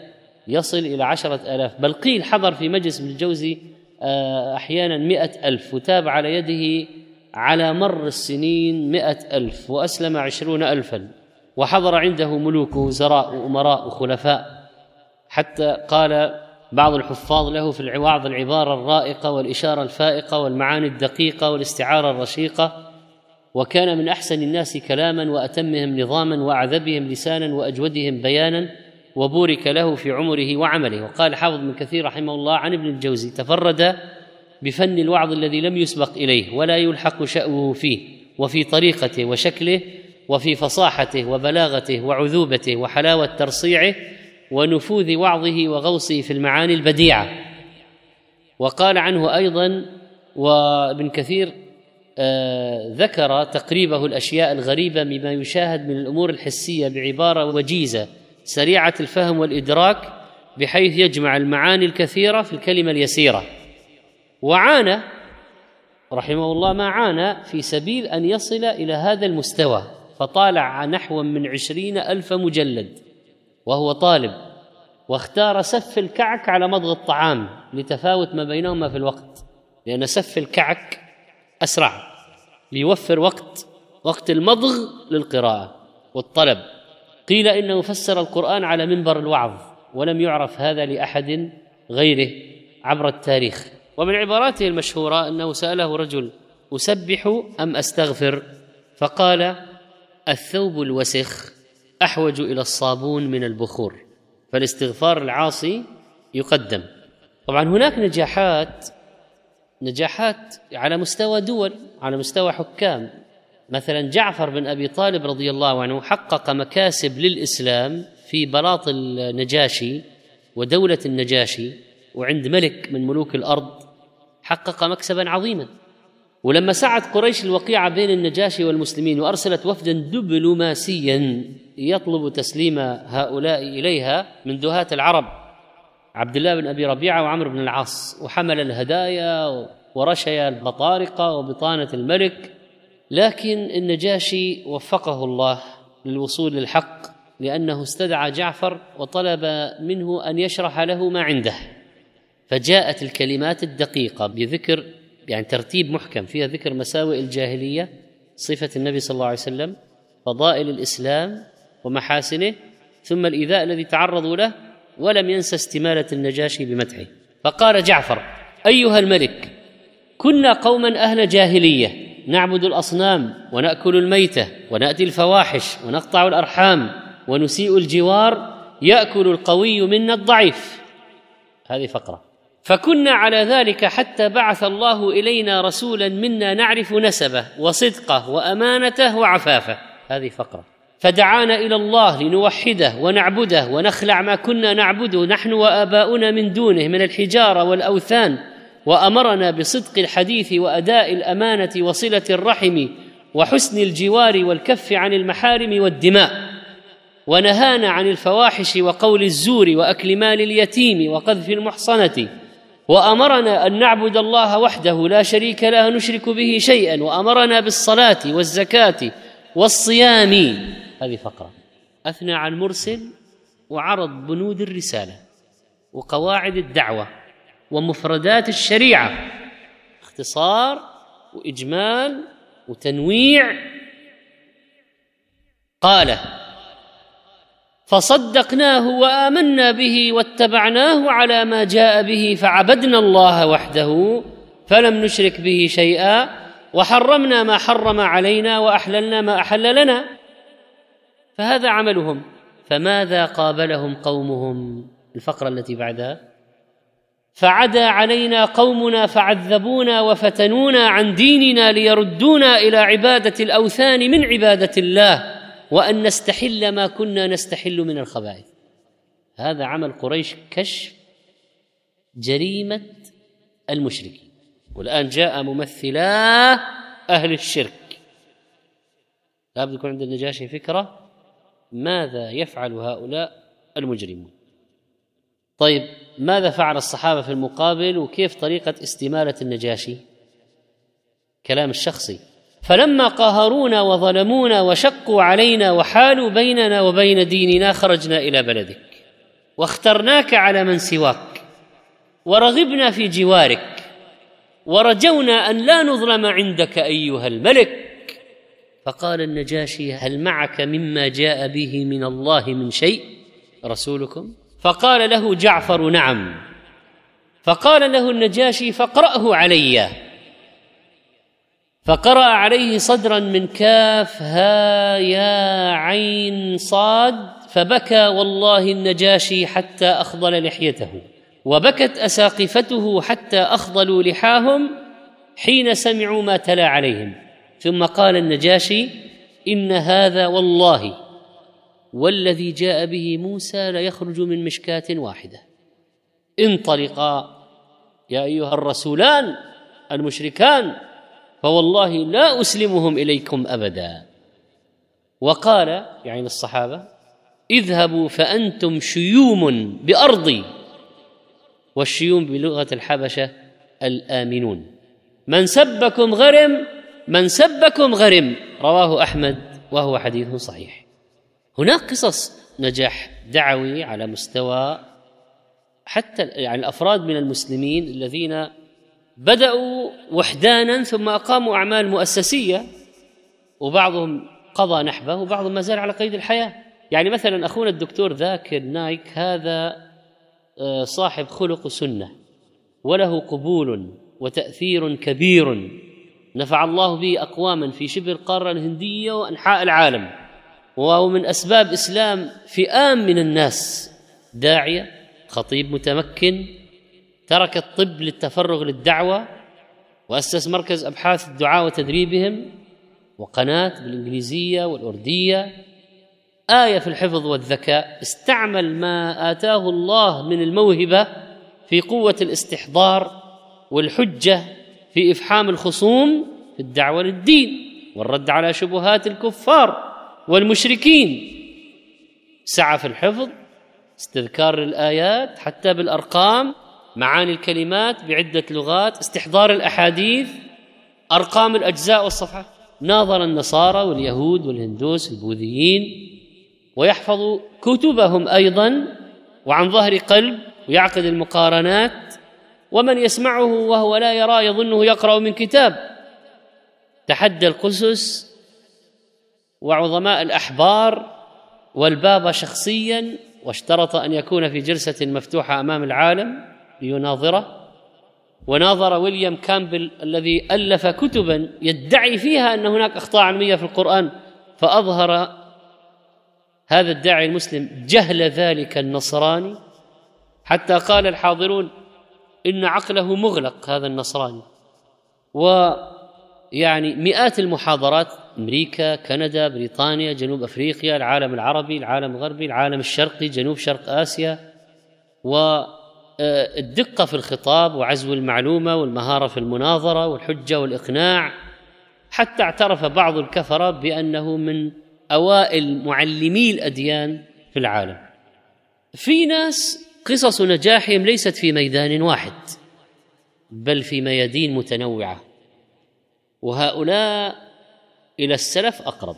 يصل إلى 10,000، بل قيل حضر في مجلس ابن الجوزي أحيانا 100,000، وتاب على يده على مر السنين 100,000، وأسلم 20,000، وحضر عنده ملوك ووزراء وأمراء وخلفاء، حتى قال بعض الحفاظ له في الوعظ العبارة الرائقة والإشارة الفائقة والمعاني الدقيقة والاستعارة الرشيقة، وكان من أحسن الناس كلاما وأتمهم نظاما وأعذبهم لسانا وأجودهم بيانا، وبورك له في عمره وعمله. وقال حافظ بن كثير رحمه الله عن ابن الجوزي: تفرد بفن الوعظ الذي لم يسبق إليه ولا يلحق شأوه فيه، وفي طريقته وشكله، وفي فصاحته وبلاغته وعذوبته وحلاوة ترصيعه ونفوذ وعظه وغوصه في المعاني البديعة. وقال عنه أيضا، وابن كثير ذكر تقريبه الأشياء الغريبة مما يشاهد من الأمور الحسية بعبارة وجيزة سريعة الفهم والإدراك، بحيث يجمع المعاني الكثيرة في الكلمة اليسيرة. وعانى رحمه الله ما عانى في سبيل أن يصل إلى هذا المستوى، فطالع نحو من 20,000 مجلد وهو طالب، واختار سف الكعك على مضغ الطعام لتفاوت ما بينهما في الوقت، لأن سف الكعك أسرع ليوفر وقت المضغ للقراءة والطلب. قيل إنه فسر القرآن على منبر الوعظ، ولم يعرف هذا لأحد غيره عبر التاريخ. ومن عباراته المشهورة أنه سأله رجل: أسبح أم أستغفر؟ فقال: الثوب الوسخ أحوج إلى الصابون من البخور، فالاستغفار العاصي يقدم. طبعا هناك نجاحات على مستوى دول، على مستوى حكام. مثلا جعفر بن أبي طالب رضي الله عنه حقق مكاسب للإسلام في بلاط النجاشي ودولة النجاشي، وعند ملك من ملوك الأرض حقق مكسبا عظيما. ولما سعت قريش الوقيعة بين النجاشي والمسلمين وأرسلت وفدا دبلوماسيا يطلب تسليم هؤلاء إليها من دهاة العرب، عبد الله بن أبي ربيعة وعمرو بن العاص، وحمل الهدايا ورشي البطارقة وبطانة الملك، لكن النجاشي وفقه الله للوصول للحق، لأنه استدعى جعفر وطلب منه أن يشرح له ما عنده، فجاءت الكلمات الدقيقة بذكر يعني ترتيب محكم فيها ذكر مساوئ الجاهلية، صفة النبي صلى الله عليه وسلم، فضائل الإسلام ومحاسنه، ثم الإيذاء الذي تعرضوا له، ولم ينسى استمالة النجاشي بمدحه. فقال جعفر: أيها الملك، كنا قوما أهل جاهلية، نعبد الأصنام ونأكل الميتة ونأتي الفواحش ونقطع الأرحام ونسيء الجوار، يأكل القوي منا الضعيف. هذه فقرة. فكنا على ذلك حتى بعث الله إلينا رسولا منا نعرف نسبه وصدقه وأمانته وعفافه. هذه فقرة. فدعانا إلى الله لنوحده ونعبده ونخلع ما كنا نعبده نحن وآباؤنا من دونه من الحجارة والأوثان، وأمرنا بصدق الحديث وأداء الأمانة وصلة الرحم وحسن الجوار والكف عن المحارم والدماء، ونهانا عن الفواحش وقول الزور وأكل مال اليتيم وقذف المحصنة، وأمرنا أن نعبد الله وحده لا شريك له نشرك به شيئا، وأمرنا بالصلاة والزكاة والصيام. هذه فقرة. أثنى على المرسل وعرض بنود الرسالة وقواعد الدعوة ومفردات الشريعة، اختصار وإجمال وتنويع. قال: فصدقناه وآمنا به واتبعناه على ما جاء به، فعبدنا الله وحده فلم نشرك به شيئا، وحرمنا ما حرم علينا وأحللنا ما أحل لنا. فهذا عملهم. فماذا قابلهم قومهم؟ الفقرة التي بعدها: فعدا علينا قومنا فعذبونا وفتنونا عن ديننا ليردونا إلى عبادة الأوثان من عبادة الله، وأن نستحل ما كنا نستحل من الخبائث. هذا عمل قريش، كشف جريمة المشركين. والآن جاء ممثلا أهل الشرك. لابد يكون عند النجاشي فكرة ماذا يفعل هؤلاء المجرمون. طيب، ماذا فعل الصحابة في المقابل، وكيف طريقة استمالة النجاشي؟ كلام الشخصي: فلما قاهرونا وظلمونا وشقوا علينا وحالوا بيننا وبين ديننا خرجنا إلى بلدك. واخترناك على من سواك ورغبنا في جوارك ورجونا أن لا نظلم عندك أيها الملك. فقال النجاشي: هل معك مما جاء به من الله من شيء رسولكم؟ فقال له جعفر: نعم. فقال له النجاشي: فاقرأه علي. فقرأ عليه صدرا من كاف ها يا عين صاد، فبكى والله النجاشي حتى أخضل لحيته، وبكت أساقفته حتى أخضلوا لحاهم حين سمعوا ما تلا عليهم. ثم قال النجاشي: إن هذا والله والذي جاء به موسى ليخرج من مشكاة واحدة. انطلقا يا أيها الرسولان المشركان، فوالله لا أسلمهم إليكم أبدا. وقال يعني الصحابة: اذهبوا فأنتم شيوم بأرضي، والشيوم بلغة الحبشة الآمنون، من سبكم غرم، من سبكم غرم. رواه أحمد وهو حديث صحيح. هناك قصص نجاح دعوي على مستوى حتى يعني الأفراد من المسلمين الذين بدأوا وحدانا ثم أقاموا أعمال مؤسسية، وبعضهم قضى نحبه وبعضهم ما زال على قيد الحياة. يعني مثلا أخونا الدكتور ذاكر نايك، هذا صاحب خلق سنة وله قبول وتأثير كبير، نفع الله به أقواما في شبه القارة الهندية وأنحاء العالم، وهو من أسباب إسلام فئام من الناس. داعية، خطيب متمكن، ترك الطب للتفرغ للدعوة، وأسس مركز أبحاث الدعاء وتدريبهم، وقناة بالإنجليزية والأردية، آية في الحفظ والذكاء. استعمل ما آتاه الله من الموهبة في قوة الاستحضار والحجة في إفحام الخصوم في الدعوة للدين والرد على شبهات الكفار والمشركين. سعى في الحفظ، استذكار الآيات حتى بالأرقام، معاني الكلمات بعدة لغات، استحضار الأحاديث، أرقام الأجزاء والصفحات. ناظر النصارى واليهود والهندوس البوذيين، ويحفظ كتبهم أيضا وعن ظهر قلب، ويعقد المقارنات، ومن يسمعه وهو لا يرى يظنه يقرأ من كتاب. تحدى القسس وعظماء الأحبار والبابا شخصيا، واشترط أن يكون في جلسة مفتوحة أمام العالم ليناظره. وناظر ويليام كامبل الذي ألف كتبا يدعي فيها أن هناك أخطاء علمية في القرآن، فأظهر هذا الداعي المسلم جهل ذلك النصراني، حتى قال الحاضرون إن عقله مغلق هذا النصراني. ويعني مئات المحاضرات، أمريكا، كندا، بريطانيا، جنوب أفريقيا، العالم العربي، العالم الغربي، العالم الشرقي، جنوب شرق آسيا، والدقة في الخطاب وعزو المعلومة والمهارة في المناظرة والحجة والإقناع، حتى اعترف بعض الكفرة بأنه من أوائل معلمي الأديان في العالم. في ناس قصص نجاحهم ليست في ميدان واحد، بل في ميادين متنوعة، وهؤلاء إلى السلف أقرب.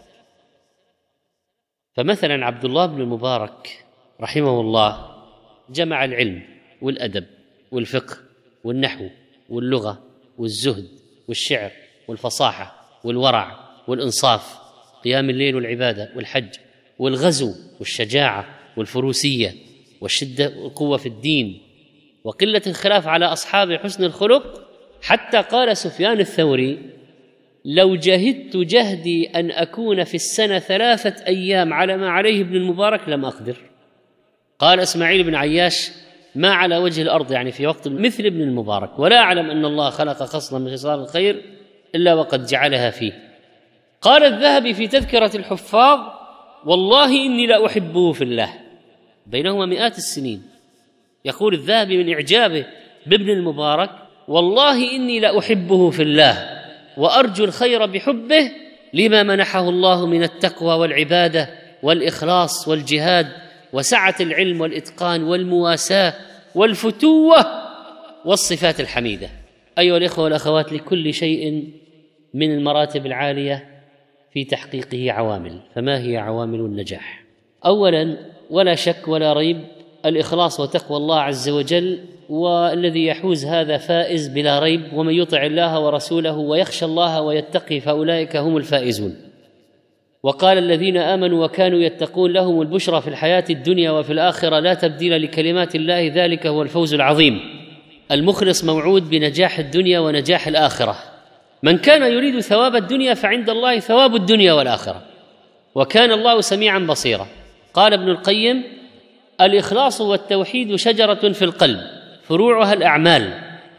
فمثلا عبد الله بن المبارك رحمه الله جمع العلم والأدب والفقه والنحو واللغة والزهد والشعر والفصاحة والورع والإنصاف، قيام الليل والعبادة والحج والغزو والشجاعة والفروسية والشدة والقوة في الدين وقلة الخلاف على أصحاب حسن الخلق، حتى قال سفيان الثوري: لو جهدت جهدي أن أكون في السنة 3 أيام على ما عليه ابن المبارك لم أقدر. قال إسماعيل بن عياش: ما على وجه الأرض يعني في وقت مثل ابن المبارك، ولا أعلم أن الله خلق خصلة من خصال الخير إلا وقد جعلها فيه. قال الذهبي في تذكرة الحفاظ: والله إني لا أحبه في الله. بينهما مئات السنين. يقول الذهبي من إعجابه بابن المبارك: والله إني لا أحبه في الله وأرجو الخير بحبه لما منحه الله من التقوى والعبادة والإخلاص والجهاد وسعة العلم والإتقان والمواساة والفتوة والصفات الحميدة. أيها الإخوة والأخوات، لكل شيء من المراتب العالية في تحقيقه عوامل. فما هي عوامل النجاح؟ أولا، ولا شك ولا ريب الإخلاص وتقوى الله عز وجل، والذي يحوز هذا فائز بلا ريب، ومن يطع الله ورسوله ويخشى الله ويتقي فأولئك هم الفائزون. وقال الذين آمنوا وكانوا يتقون لهم البشرى في الحياة الدنيا وفي الآخرة لا تبديل لكلمات الله ذلك هو الفوز العظيم. المخلص موعود بنجاح الدنيا ونجاح الآخرة. من كان يريد ثواب الدنيا فعند الله ثواب الدنيا والآخرة، وكان الله سميعا بصيرا. قال ابن القيم: الإخلاص والتوحيد شجرة في القلب فروعها الأعمال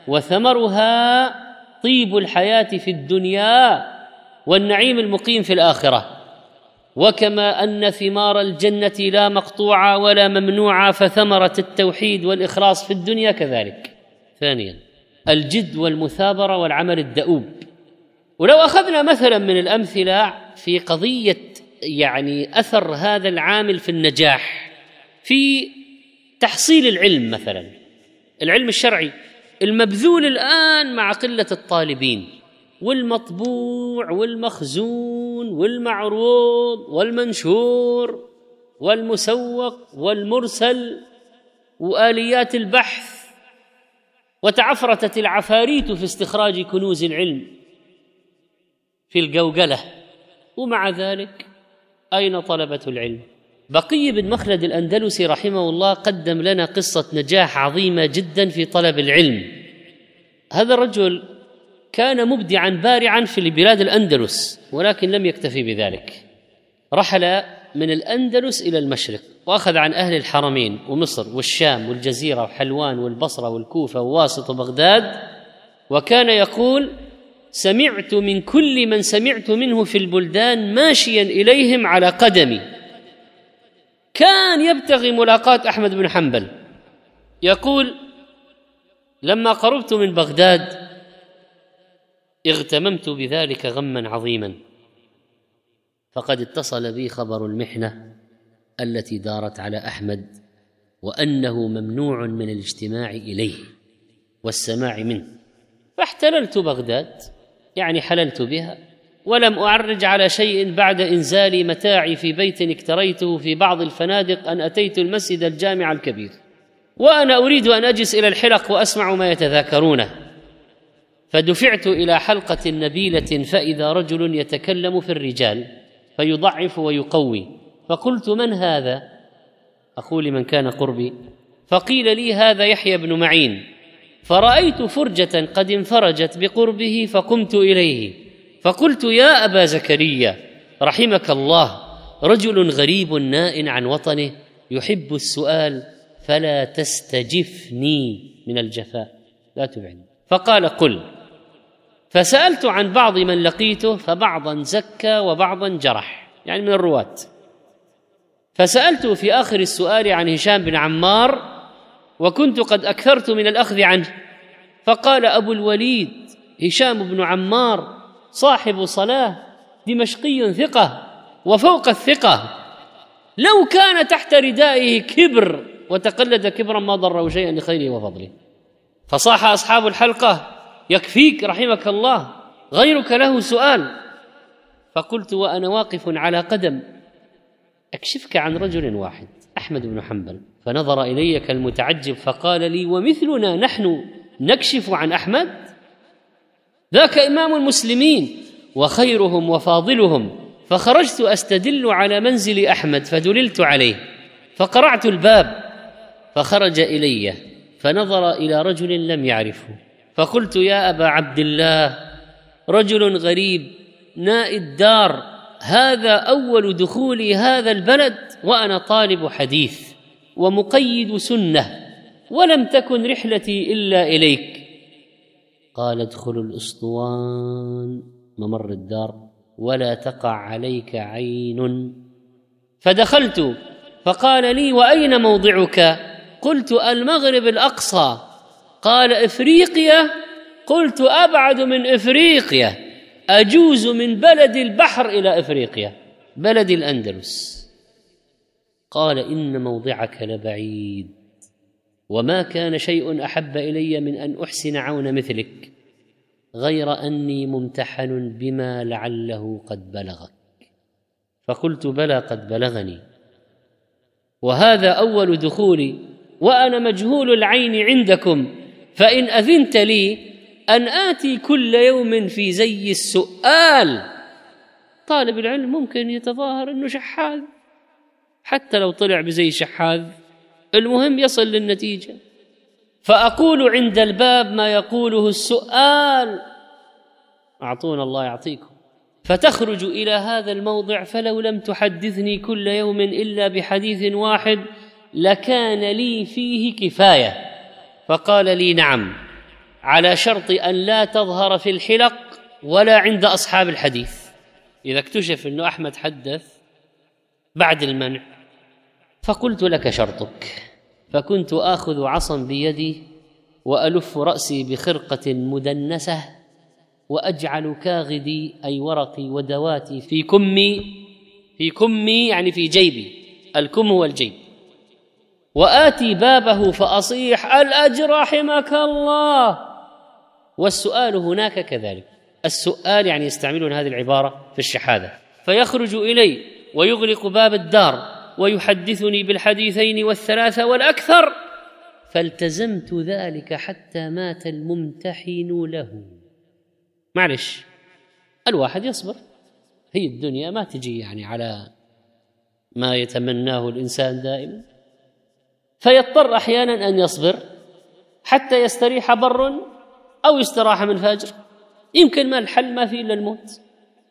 وثمرها طيب الحياة في الدنيا والنعيم المقيم في الآخرة. وكما أن ثمار الجنة لا مقطوعة ولا ممنوعة، فثمرة التوحيد والإخلاص في الدنيا كذلك. ثانيا، الجد والمثابرة والعمل الدؤوب. ولو أخذنا مثلا من الأمثلة في قضية أثر هذا العامل في النجاح في تحصيل العلم، مثلا العلم الشرعي المبذول الآن مع قلة الطالبين، والمطبوع والمخزون والمعروض والمنشور والمسوق والمرسل وآليات البحث، وتعفرتت العفاريت في استخراج كنوز العلم في الجوجلة، ومع ذلك أين طلبة العلم؟ بقي بن مخلد الأندلسي رحمه الله قدم لنا قصة نجاح عظيمة جدا في طلب العلم. هذا الرجل كان مبدعا بارعا في بلاد الأندلس، ولكن لم يكتفي بذلك، رحل من الأندلس إلى المشرق وأخذ عن أهل الحرمين ومصر والشام والجزيرة وحلوان والبصرة والكوفة وواسط وبغداد، وكان يقول: سمعت من كل من سمعت منه في البلدان ماشيا إليهم على قدمي. كان يبتغي ملاقاة أحمد بن حنبل. يقول: لما قربت من بغداد اغتممت بذلك غما عظيما، فقد اتصل بي خبر المحنة التي دارت على أحمد، وأنه ممنوع من الاجتماع إليه والسماع منه. فاحتللت بغداد، حللت بها، ولم أعرج على شيء بعد إنزال متاعي في بيت اكتريته في بعض الفنادق أن أتيت المسجد الجامع الكبير، وأنا أريد أن أجلس إلى الحلق وأسمع ما يتذاكرونه. فدفعت إلى حلقة نبيلة فإذا رجل يتكلم في الرجال فيضعف ويقوي، فقلت: من هذا؟ أقول لمن كان قربي، فقيل لي: هذا يحيى بن معين. فرأيت فرجة قد انفرجت بقربه فقمت إليه فقلت: يا أبا زكريا رحمك الله، رجل غريب نائٍ عن وطنه يحب السؤال، فلا تستجفني من الجفاء، لا تبعني. فقال: قل. فسألت عن بعض من لقيته، فبعضا زكى وبعضا جرح، من الرواة. فسألته في آخر السؤال عن هشام بن عمار، وكنت قد أكثرت من الأخذ عنه، فقال: أبو الوليد هشام بن عمار صاحب صلاة دمشقي ثقة وفوق الثقة، لو كان تحت ردائه كبر وتقلد كبرا ما ضره شيئا لخيره وفضله. فصاح أصحاب الحلقة: يكفيك رحمك الله، غيرك له سؤال. فقلت وأنا واقف على قدم: أكشفك عن رجل واحد، أحمد بن حنبل. فنظر إلي كالمتعجب فقال لي: ومثلنا نحن نكشف عن أحمد؟ ذاك إمام المسلمين وخيرهم وفاضلهم. فخرجت أستدل على منزل أحمد فدللت عليه، فقرعت الباب فخرج إلي فنظر إلى رجل لم يعرفه، فقلت: يا أبا عبد الله، رجل غريب نائي الدار، هذا أول دخولي هذا البلد وأنا طالب حديث ومقيد سنة، ولم تكن رحلتي إلا إليك. قال: ادخل الأسطوان ممر الدار ولا تقع عليك عين. فدخلت فقال لي: وأين موضعك؟ قلت: المغرب الأقصى. قال: إفريقيا؟ قلت: أبعد من إفريقيا، أجوز من بلد البحر إلى إفريقيا، بلد الأندلس. قال: إن موضعك لبعيد، وما كان شيء أحب إلي من أن أحسن عون مثلك، غير أني ممتحن بما لعله قد بلغك. فقلت: بلى قد بلغني، وهذا أول دخولي وأنا مجهول العين عندكم، فإن أذنت لي أن آتي كل يوم في زي السؤال. طالب العلم ممكن يتظاهر أنه شحاذ، حتى لو طلع بزي شحاذ المهم يصل للنتيجة. فأقول عند الباب ما يقوله السؤال، أعطونا الله يعطيكم. فتخرج إلى هذا الموضع، فلو لم تحدثني كل يوم إلا بحديث واحد لكان لي فيه كفاية. فقال لي نعم، على شرط أن لا تظهر في الحلق ولا عند أصحاب الحديث. إذا اكتشف أنه أحمد حدث بعد المنع، فقلت لك شرطك. فكنت آخذ عصا بيدي وألف رأسي بخرقة مدنسة وأجعل كاغدي أي ورقي ودواتي في كمي يعني في جيبي، الكم هو الجيب، وآتي بابه فأصيح الأجر رحمك الله. والسؤال هناك كذلك، السؤال يعني يستعملون هذه العبارة في الشحاذة. فيخرج إلي ويغلق باب الدار ويحدثني بالحديثين والثلاثة والأكثر، فالتزمت ذلك حتى مات الممتحن له. معلش، الواحد يصبر، هي الدنيا ما تجي يعني على ما يتمناه الإنسان دائما، فيضطر أحيانا أن يصبر حتى يستريح بر أو يستراح من فاجر. يمكن ما الحل ما في إلا الموت،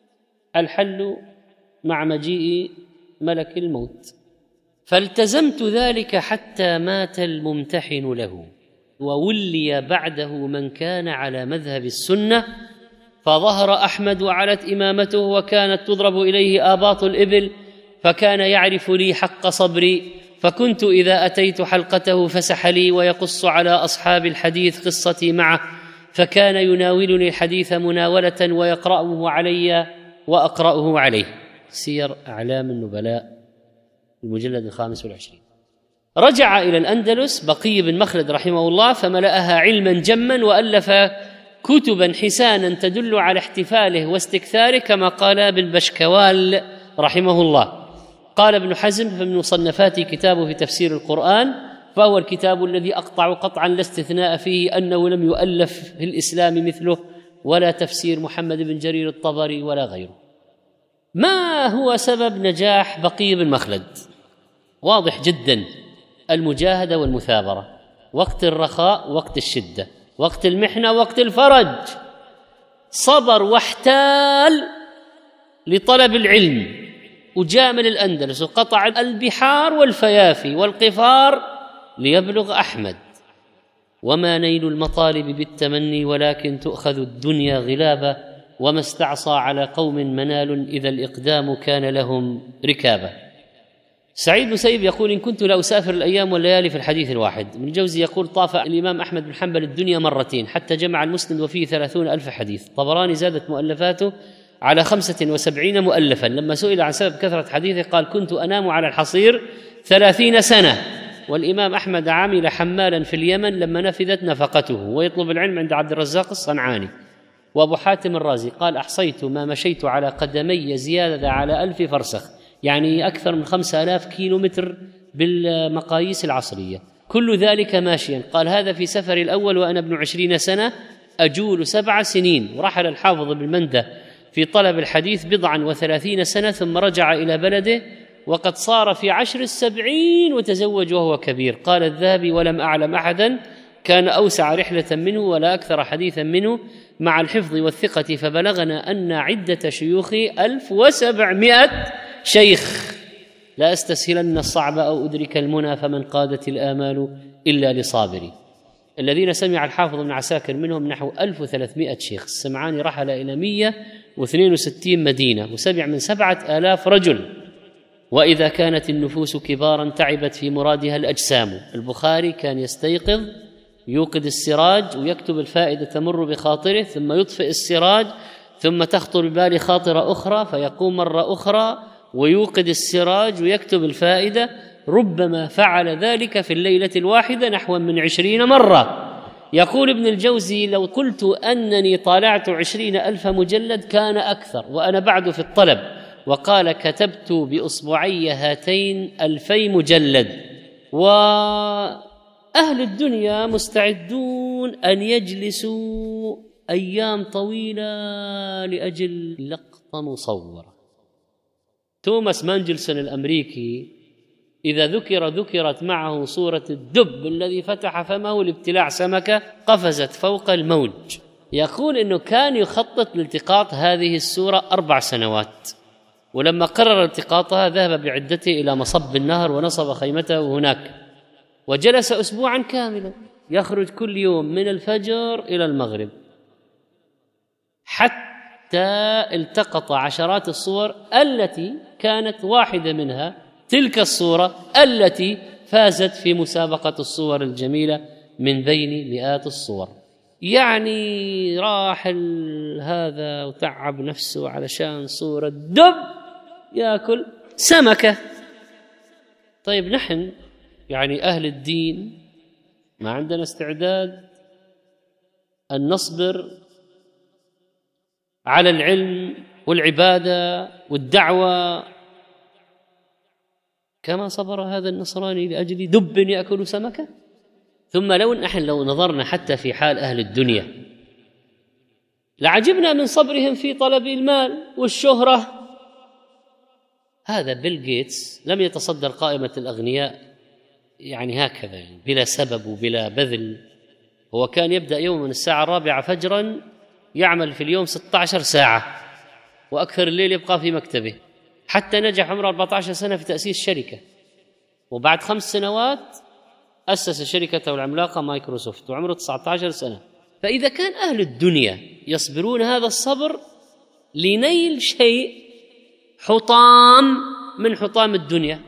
الحل مع مجيء ملك الموت. فالتزمت ذلك حتى مات الممتحن له، وولي بعده من كان على مذهب السنة، فظهر أحمد وعلت إمامته، وكانت تضرب إليه آباط الإبل، فكان يعرف لي حق صبري، فكنت إذا أتيت حلقته فسح لي ويقص على أصحاب الحديث قصتي معه، فكان يناولني الحديث مناولة ويقرأه علي وأقرأه عليه. سير أعلام النبلاء المجلد 25. رجع إلى الأندلس بقي بن مخلد رحمه الله فملأها علما جما، وألف كتبا حسانا تدل على احتفاله واستكثاره، كما قال ابن بشكوال رحمه الله. قال ابن حزم في مصنفاته كتابه في تفسير القرآن، فهو الكتاب الذي أقطع قطعا لا استثناء فيه أنه لم يؤلف في الإسلام مثله، ولا تفسير محمد بن جرير الطبري ولا غيره. ما هو سبب نجاح بقي بن مخلد؟ واضح جدا، المجاهدة والمثابرة، وقت الرخاء وقت الشدة، وقت المحنة وقت الفرج، صبر واحتال لطلب العلم، وجامل الأندلس وقطع البحار والفيافي والقفار ليبلغ أحمد. وما نيل المطالب بالتمني، ولكن تؤخذ الدنيا غلابة، وما استعصى على قوم منال إذا الإقدام كان لهم ركابة. سعيد بن سيب يقول إن كنت لا أسافر الأيام والليالي في الحديث الواحد. ابن الجوزي يقول طاف الإمام أحمد بن حنبل الدنيا مرتين حتى جمع المسند وفيه 30,000 حديث. طبراني زادت مؤلفاته على 75 مؤلفا. لما سئل عن سبب كثرة حديثه قال كنت أنام على الحصير 30 سنة. والإمام أحمد عمل حمالا في اليمن لما نفذت نفقته، ويطلب العلم عند عبد الرزاق الصنعاني. وأبو حاتم الرازي قال أحصيت ما مشيت على قدمي زيادة على 1000 فرسخ، يعني أكثر من 5000 كيلومتر بالمقاييس العصرية، كل ذلك ماشيا. قال هذا في سفر الأول وأنا ابن 20 سنة أجول 7 سنين. ورحل الحافظ بن منده في طلب الحديث 37 سنة، ثم رجع إلى بلده وقد صار في 10 70 وتزوج وهو كبير. قال الذهبي ولم أعلم أحدا كان أوسع رحلة منه ولا أكثر حديثا منه مع الحفظ والثقة، فبلغنا أن عدة شيوخي 1700 شيخ. لا أستسهلن الصعب أو أدرك المنى، فمن قادت الآمال إلا لصابري. الذين سمع الحافظ بن عساكر منهم نحو 1300 شيخ. السمعاني رحل إلى 162 مدينة وسمع من 7000 رجل. وإذا كانت النفوس كبارا تعبت في مرادها الأجسام. البخاري كان يستيقظ يوقد السراج ويكتب الفائدة تمر بخاطره، ثم يطفئ السراج، ثم تخطر ببال خاطرة أخرى، فيقوم مرة أخرى ويوقد السراج ويكتب الفائدة. ربما فعل ذلك في الليلة الواحدة نحو من 20 مرة. يقول ابن الجوزي لو قلت أنني طالعت 20,000 مجلد كان أكثر وأنا بعد في الطلب. وقال كتبت بأصبعي هاتين 2000 مجلد. أهل الدنيا مستعدون أن يجلسوا أيام طويلة لأجل لقطة مصورة. توماس مانجلسون الأمريكي إذا ذكرت معه صورة الدب الذي فتح فمه لابتلاع سمكة قفزت فوق الموج، يقول إنه كان يخطط لالتقاط هذه الصورة 4 سنوات، ولما قرر التقاطها ذهب بعدته إلى مصب النهر ونصب خيمته هناك، وجلس أسبوعا كاملا يخرج كل يوم من الفجر إلى المغرب، حتى التقط عشرات الصور التي كانت واحدة منها تلك الصورة التي فازت في مسابقة الصور الجميلة من بين مئات الصور. يعني راح هذا وتعب نفسه علشان صورة دب يأكل سمكة. طيب نحن يعني أهل الدين ما عندنا استعداد أن نصبر على العلم والعبادة والدعوة كما صبر هذا النصراني لأجل دب يأكل سمكة؟ ثم لو نظرنا حتى في حال أهل الدنيا لعجبنا من صبرهم في طلب المال والشهرة. هذا بيل جيتس لم يتصدر قائمة الأغنياء يعني هكذا يعني بلا سبب وبلا بذل. هو كان يبدأ يوم من الساعة 4 فجرا يعمل في اليوم 16 ساعة وأكثر الليل يبقى في مكتبه، حتى نجح عمره 14 سنة في تأسيس شركة، وبعد 5 سنوات أسس شركته العملاقة مايكروسوفت وعمره 19 سنة. فإذا كان أهل الدنيا يصبرون هذا الصبر لنيل شيء حطام من حطام الدنيا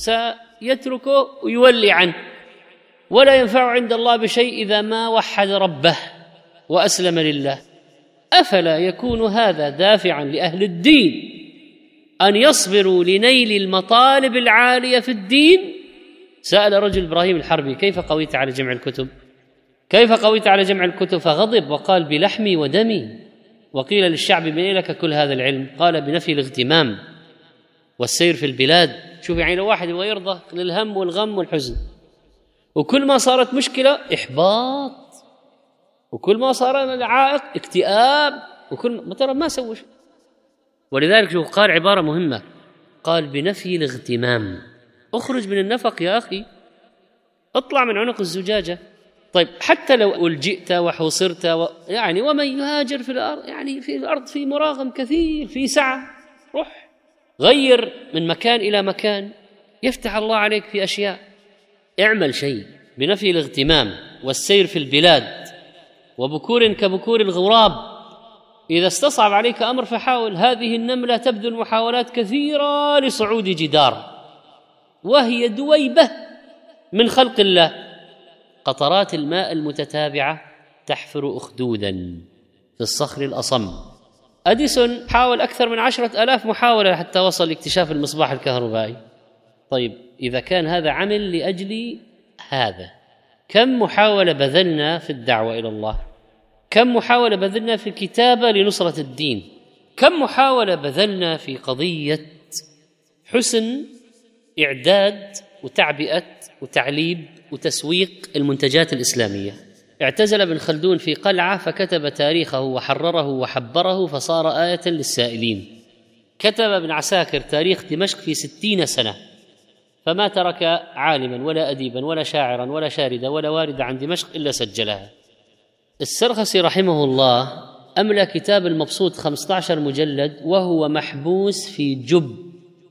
سيتركه ويولي عنه ولا ينفع عند الله بشيء إذا ما وحد ربه وأسلم لله، أفلا يكون هذا دافعا لأهل الدين أن يصبروا لنيل المطالب العالية في الدين؟ سأل رجل إبراهيم الحربي: كيف قويت على جمع الكتب؟ كيف قويت على جمع الكتب؟ فغضب وقال: بلحمي ودمي. وقيل للشعب: من أين لك كل هذا العلم؟ قال: بنفي الاغتمام والسير في البلاد. شوف يعني لو واحد يبغى يرضى للهم والغم والحزن، وكل ما صارت مشكلة إحباط، وكل ما صار عائق اكتئاب، وكل ما ترى ما سوى شيء. ولذلك شوف قال عبارة مهمة، قال: بنفي الاغتمام. اخرج من النفق يا أخي، اطلع من عنق الزجاجة. طيب حتى لو ألجئت وحوصرت يعني ومن يهاجر في الأرض، يعني في الأرض في مراغم كثير، في سعة، روح غير من مكان إلى مكان، يفتح الله عليك في أشياء. اعمل شيء بنفي الاغتمام والسير في البلاد وبكور كبكور الغراب. إذا استصعب عليك أمر فحاول. هذه النملة تبذل محاولات كثيرة لصعود جدار وهي دويبة من خلق الله. قطرات الماء المتتابعة تحفر أخدودا في الصخر الأصم. أديسون حاول أكثر من 10,000 محاولة حتى وصل لاكتشاف المصباح الكهربائي. طيب إذا كان هذا عمل لأجل هذا، كم محاولة بذلنا في الدعوة إلى الله؟ كم محاولة بذلنا في الكتابة لنصرة الدين؟ كم محاولة بذلنا في قضية حسن إعداد وتعبئة وتعليب وتسويق المنتجات الإسلامية؟ اعتزل ابن خلدون في قلعة فكتب تاريخه وحرره وحبره فصار آية للسائلين. كتب ابن عساكر تاريخ دمشق في 60 سنة فما ترك عالما ولا أديبا ولا شاعرا ولا شاردا ولا وارد عن دمشق إلا سجلها. السرخسي رحمه الله أملى كتاب المبسوط 15 مجلد وهو محبوس في جب،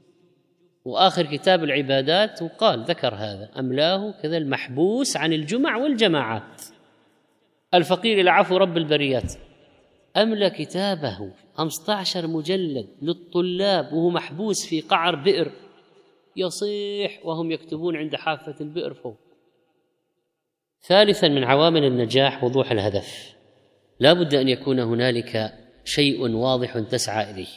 وآخر كتاب العبادات وقال ذكر هذا أملاه كذا المحبوس عن الجمع والجماعات. الفقير إلى عفو رب البريات أملى كتابه 15 مجلد للطلاب وهو محبوس في قعر بئر يصيح وهم يكتبون عند حافة البئر فوق. ثالثا من عوامل النجاح وضوح الهدف. لا بد أن يكون هنالك شيء واضح تسعى إليه،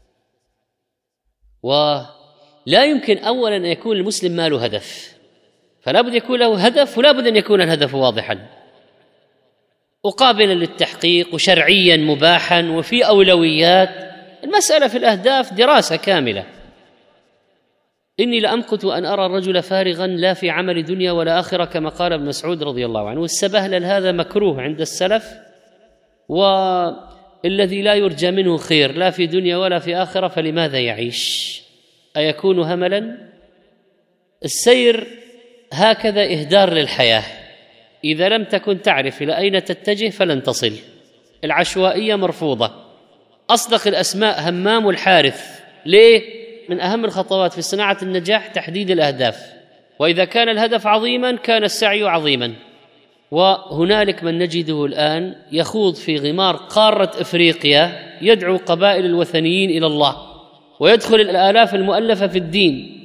ولا يمكن أولا أن يكون المسلم ما له هدف، فلا بد يكون له هدف ولا بد أن يكون الهدف واضحا وقابلا للتحقيق وشرعيا مباحا وفي أولويات. المسألة في الأهداف دراسة كاملة. إني لأمقت أن أرى الرجل فارغا لا في عمل دنيا ولا آخرة، كما قال ابن مسعود رضي الله عنه. والسبهلل هذا مكروه عند السلف، والذي لا يرجى منه خير لا في دنيا ولا في آخرة فلماذا يعيش؟ أيكون هملا؟ السير هكذا إهدار للحياة، إذا لم تكن تعرف إلى أين تتجه فلن تصل. العشوائية مرفوضة. أصدق الأسماء همام الحارث. ليه؟ من أهم الخطوات في صناعة النجاح تحديد الأهداف، وإذا كان الهدف عظيما كان السعي عظيما. وهنالك من نجده الآن يخوض في غمار قارة إفريقيا يدعو قبائل الوثنيين إلى الله، ويدخل الآلاف المؤلفة في الدين.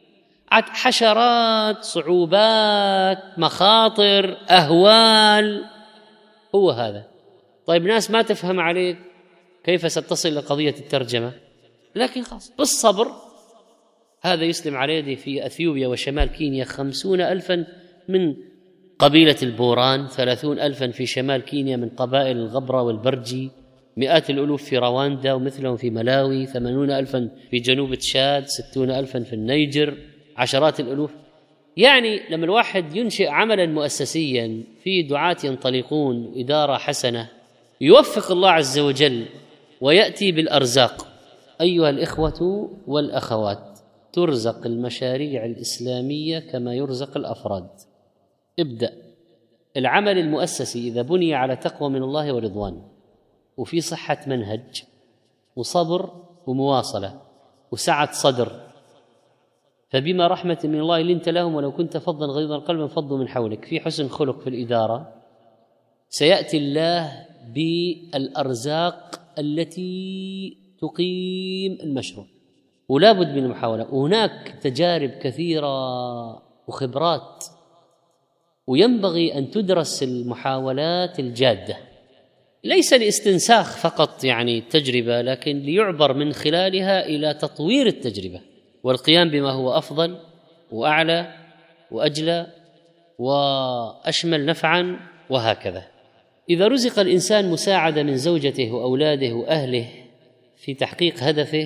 حشرات، صعوبات، مخاطر، أهوال، هو هذا. طيب ناس ما تفهم عليك، كيف ستصل لقضية الترجمة؟ لكن خلاص بالصبر. هذا يسلم على يدي في أثيوبيا وشمال كينيا 50,000 من قبيلة البوران، 30,000 في شمال كينيا من قبائل الغبرة والبرجي، 100 الألوف في رواندا ومثلهم في ملاوي، 80,000 في جنوب تشاد، 60,000 في النيجر، عشرات الألوف. يعني لما الواحد ينشئ عملا مؤسسيا في دعاة ينطلقون وإدارة حسنة، يوفق الله عز وجل ويأتي بالأرزاق. أيها الإخوة والأخوات، ترزق المشاريع الإسلامية كما يرزق الأفراد. ابدأ. العمل المؤسسي إذا بني على تقوى من الله ورضوان، وفي صحة منهج وصبر ومواصلة وسعة صدر، فبما رحمة من الله لنت لهم ولو كنت فظا غليظ القلب انفضوا من حولك. في حسن خلق في الإدارة، سيأتي الله بالأرزاق التي تقيم المشروع، ولا بد من المحاولة. وهناك تجارب كثيرة وخبرات، وينبغي أن تدرس المحاولات الجادة، ليس لاستنساخ فقط يعني التجربة، لكن ليعبر من خلالها إلى تطوير التجربة والقيام بما هو أفضل وأعلى وأجلى وأشمل نفعا، وهكذا. إذا رزق الإنسان مساعدة من زوجته وأولاده وأهله في تحقيق هدفه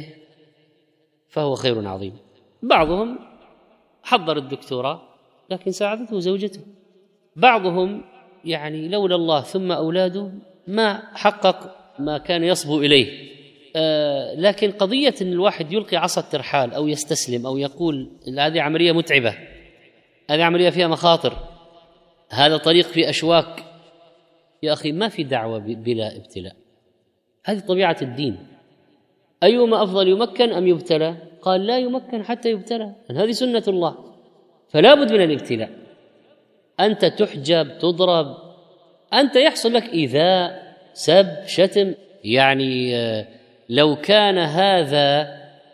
فهو خير عظيم. بعضهم حضر الدكتوراه لكن ساعدته زوجته، بعضهم يعني لولا الله ثم أولاده ما حقق ما كان يصبو إليه. لكن قضية أن الواحد يلقي عصا الترحال أو يستسلم أو يقول هذه عملية متعبة، هذه عملية فيها مخاطر، هذا طريق في أشواك، يا أخي ما في دعوة بلا ابتلاء. هذه طبيعة الدين. أيهما أفضل، يمكن أم يبتلى؟ قال لا يمكن حتى يبتلى، هذه سنة الله، فلا بد من الابتلاء. أنت تحجب، تضرب، أنت يحصل لك إيذاء، سب، شتم. يعني لو كان هذا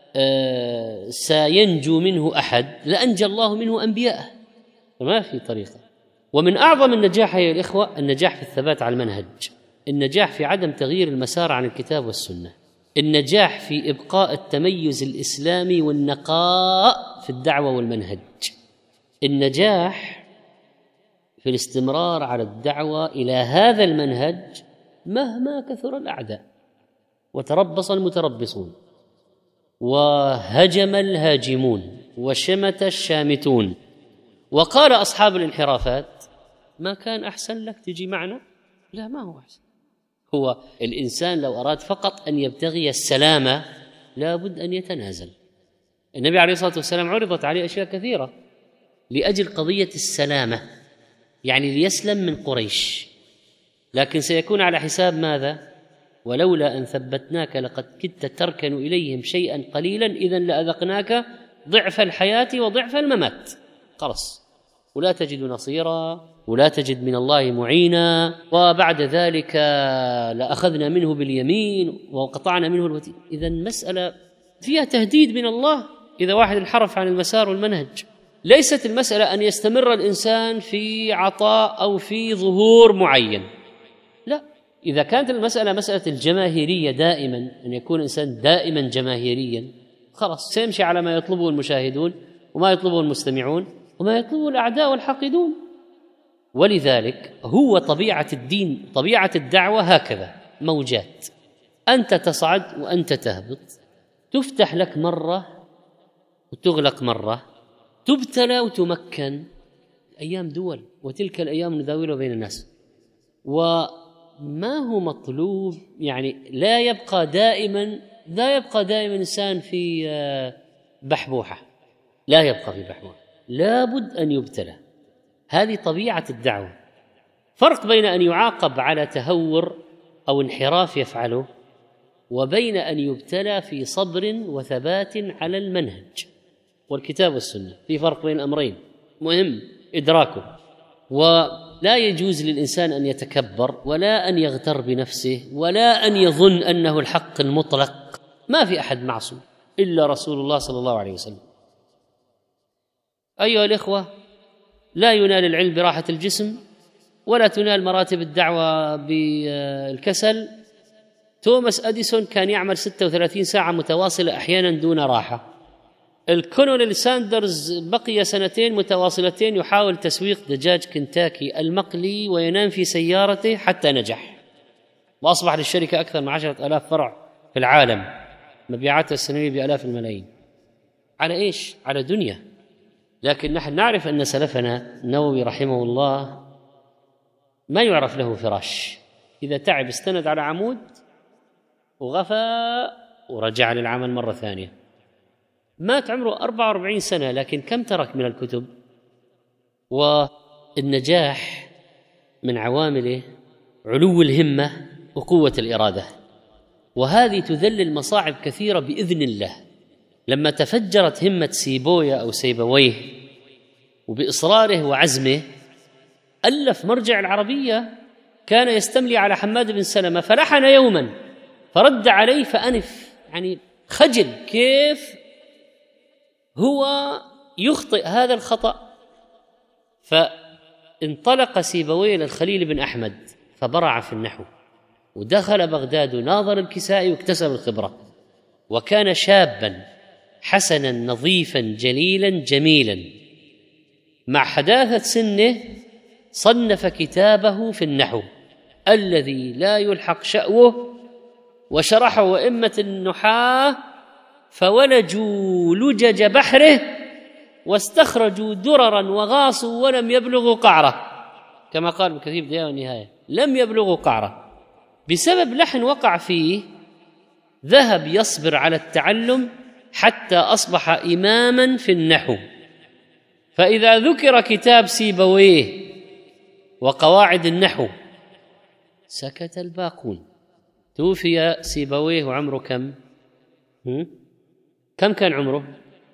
سينجو منه أحد لأنجى الله منه أنبياءه، فما في طريقة. ومن أعظم النجاح يا الإخوة النجاح في الثبات على المنهج، النجاح في عدم تغيير المسار عن الكتاب والسنة، النجاح في إبقاء التميز الإسلامي والنقاء في الدعوة والمنهج، النجاح في الاستمرار على الدعوة إلى هذا المنهج مهما كثر الأعداء وتربص المتربصون وهجم الهاجمون وشمت الشامتون. وقال أصحاب الانحرافات ما كان أحسن لك تجي معنا؟ لا، ما هو أحسن. هو الإنسان لو أراد فقط أن يبتغي السلامة لا بد أن يتنازل. النبي عليه الصلاة والسلام عرضت عليه أشياء كثيرة لأجل قضية السلامة، يعني ليسلم من قريش، لكن سيكون على حساب ماذا؟ ولولا أن ثبتناك لقد كدت تركن إليهم شيئا قليلا إذا لأذقناك ضعف الحياة وضعف الممات. خلاص، ولا تجد نصيرا ولا تجد من الله معينا، وبعد ذلك لأخذنا منه باليمين وقطعنا منه الوتين. إذا المسألة فيها تهديد من الله إذا واحد انحرف عن المسار والمنهج. ليست المسألة أن يستمر الإنسان في عطاء أو في ظهور معين، لا. إذا كانت المسألة مسألة الجماهيرية دائما، أن يكون الإنسان دائما جماهيريا، خلاص سيمشي على ما يطلبه المشاهدون وما يطلبه المستمعون وما يطلبه الأعداء والحاقدون. ولذلك هو طبيعة الدين، طبيعة الدعوة هكذا، موجات، أنت تصعد وأنت تهبط، تفتح لك مرة وتغلق مرة، تبتلى وتمكن. أيام دول، وتلك الأيام نداولها بين الناس. وما هو مطلوب، يعني لا يبقى دائما إنسان في بحبوحة، لا يبقى في بحبوحة، لابد أن يبتلى. هذه طبيعة الدعوة. فرق بين أن يعاقب على تهور أو انحراف يفعله، وبين أن يبتلى في صبر وثبات على المنهج والكتاب والسنة. في فرق بين الأمرين مهم إدراكه. ولا يجوز للإنسان أن يتكبر، ولا أن يغتر بنفسه، ولا أن يظن أنه الحق المطلق. ما في أحد معصوم إلا رسول الله صلى الله عليه وسلم. أيها الإخوة، لا ينال العلم براحة الجسم، ولا تنال مراتب الدعوة بالكسل. توماس أديسون كان يعمل 36 ساعة متواصلة أحيانا دون راحة. الكولونيل ساندرز بقي 2 متواصلتين يحاول تسويق دجاج كنتاكي المقلي وينام في سيارته حتى نجح، وأصبح للشركة أكثر من 10,000 فرع في العالم، مبيعاتها السنوية بآلاف الملايين. على إيش؟ على دنيا. لكن نحن نعرف أن سلفنا النووي رحمه الله ما يعرف له فراش. إذا تعب استند على عمود وغفى ورجع للعمل مرة ثانية. مات عمره 44 سنة، لكن كم ترك من الكتب؟ والنجاح من عوامله علو الهمة وقوة الإرادة، وهذه تذلل مصاعب كثيرة بإذن الله. لما تفجرت همة سيبويه أو سيبويه وبإصراره وعزمه ألف مرجع العربية، كان يستملي على حماد بن سلمة، فلحن يوما فرد عليه فأنف، يعني خجل كيف هو يخطئ هذا الخطأ. فانطلق سيبويه للخليل بن أحمد فبرع في النحو، ودخل بغداد وناظر الكسائي واكتسب الخبرة، وكان شابا حسنا نظيفا جليلا جميلا. مع حداثة سنه صنف كتابه في النحو الذي لا يلحق شأوه، وشرحه أئمة النحاة فولجوا لجج بحره واستخرجوا دررا وغاصوا ولم يبلغوا قعره، كما قال ابن كثير بداية والنهاية، لم يبلغوا قعره. بسبب لحن وقع فيه ذهب يصبر على التعلم حتى أصبح إماما في النحو. فإذا ذكر كتاب سيبويه وقواعد النحو سكت الباقون. توفي سيبويه وعمره كم كان عمره؟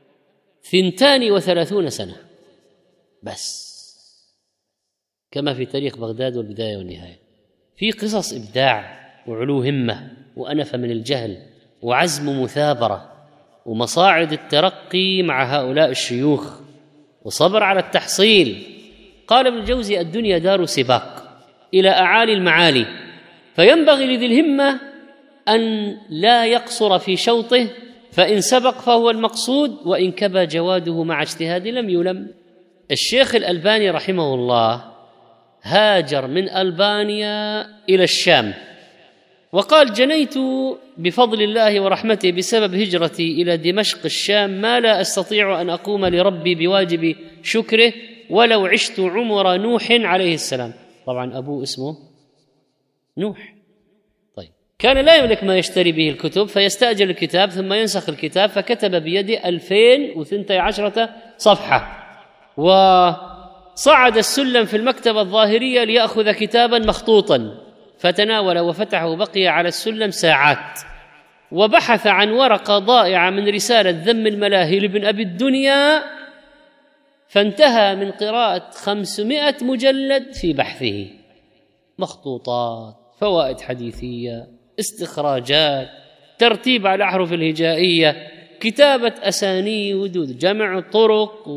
32 سنة بس، كما في تاريخ بغداد والبداية والنهاية. في قصص إبداع وعلو همة وأنفة من الجهل وعزم مثابرة ومصاعد الترقي مع هؤلاء الشيوخ وصبر على التحصيل. قال ابن الجوزي: الدنيا دار سباق إلى أعالي المعالي، فينبغي لذي الهمة أن لا يقصر في شوطه، فإن سبق فهو المقصود، وإن كبى جواده مع اجتهاد لم يلم. الشيخ الألباني رحمه الله هاجر من ألبانيا إلى الشام، وقال: جنيت بفضل الله ورحمته بسبب هجرتي إلى دمشق الشام ما لا أستطيع أن أقوم لربي بواجب شكره ولو عشت عمر نوح عليه السلام. طبعا أبوه اسمه نوح. طيب، كان لا يملك ما يشتري به الكتب، فيستأجر الكتاب ثم ينسخ الكتاب، فكتب بيده 2012 صفحة، وصعد السلم في المكتبة الظاهرية ليأخذ كتابا مخطوطا، فتناول وفتحه، بقي على السلم ساعات، وبحث عن ورقة ضائعة من رسالة ذم الملاهي لابن أبي الدنيا، فانتهى من قراءة 500 مجلد في بحثه، مخطوطات، فوائد حديثية، استخراجات، ترتيب على الأحرف الهجائية، كتابة أسانيد، جمع طرق،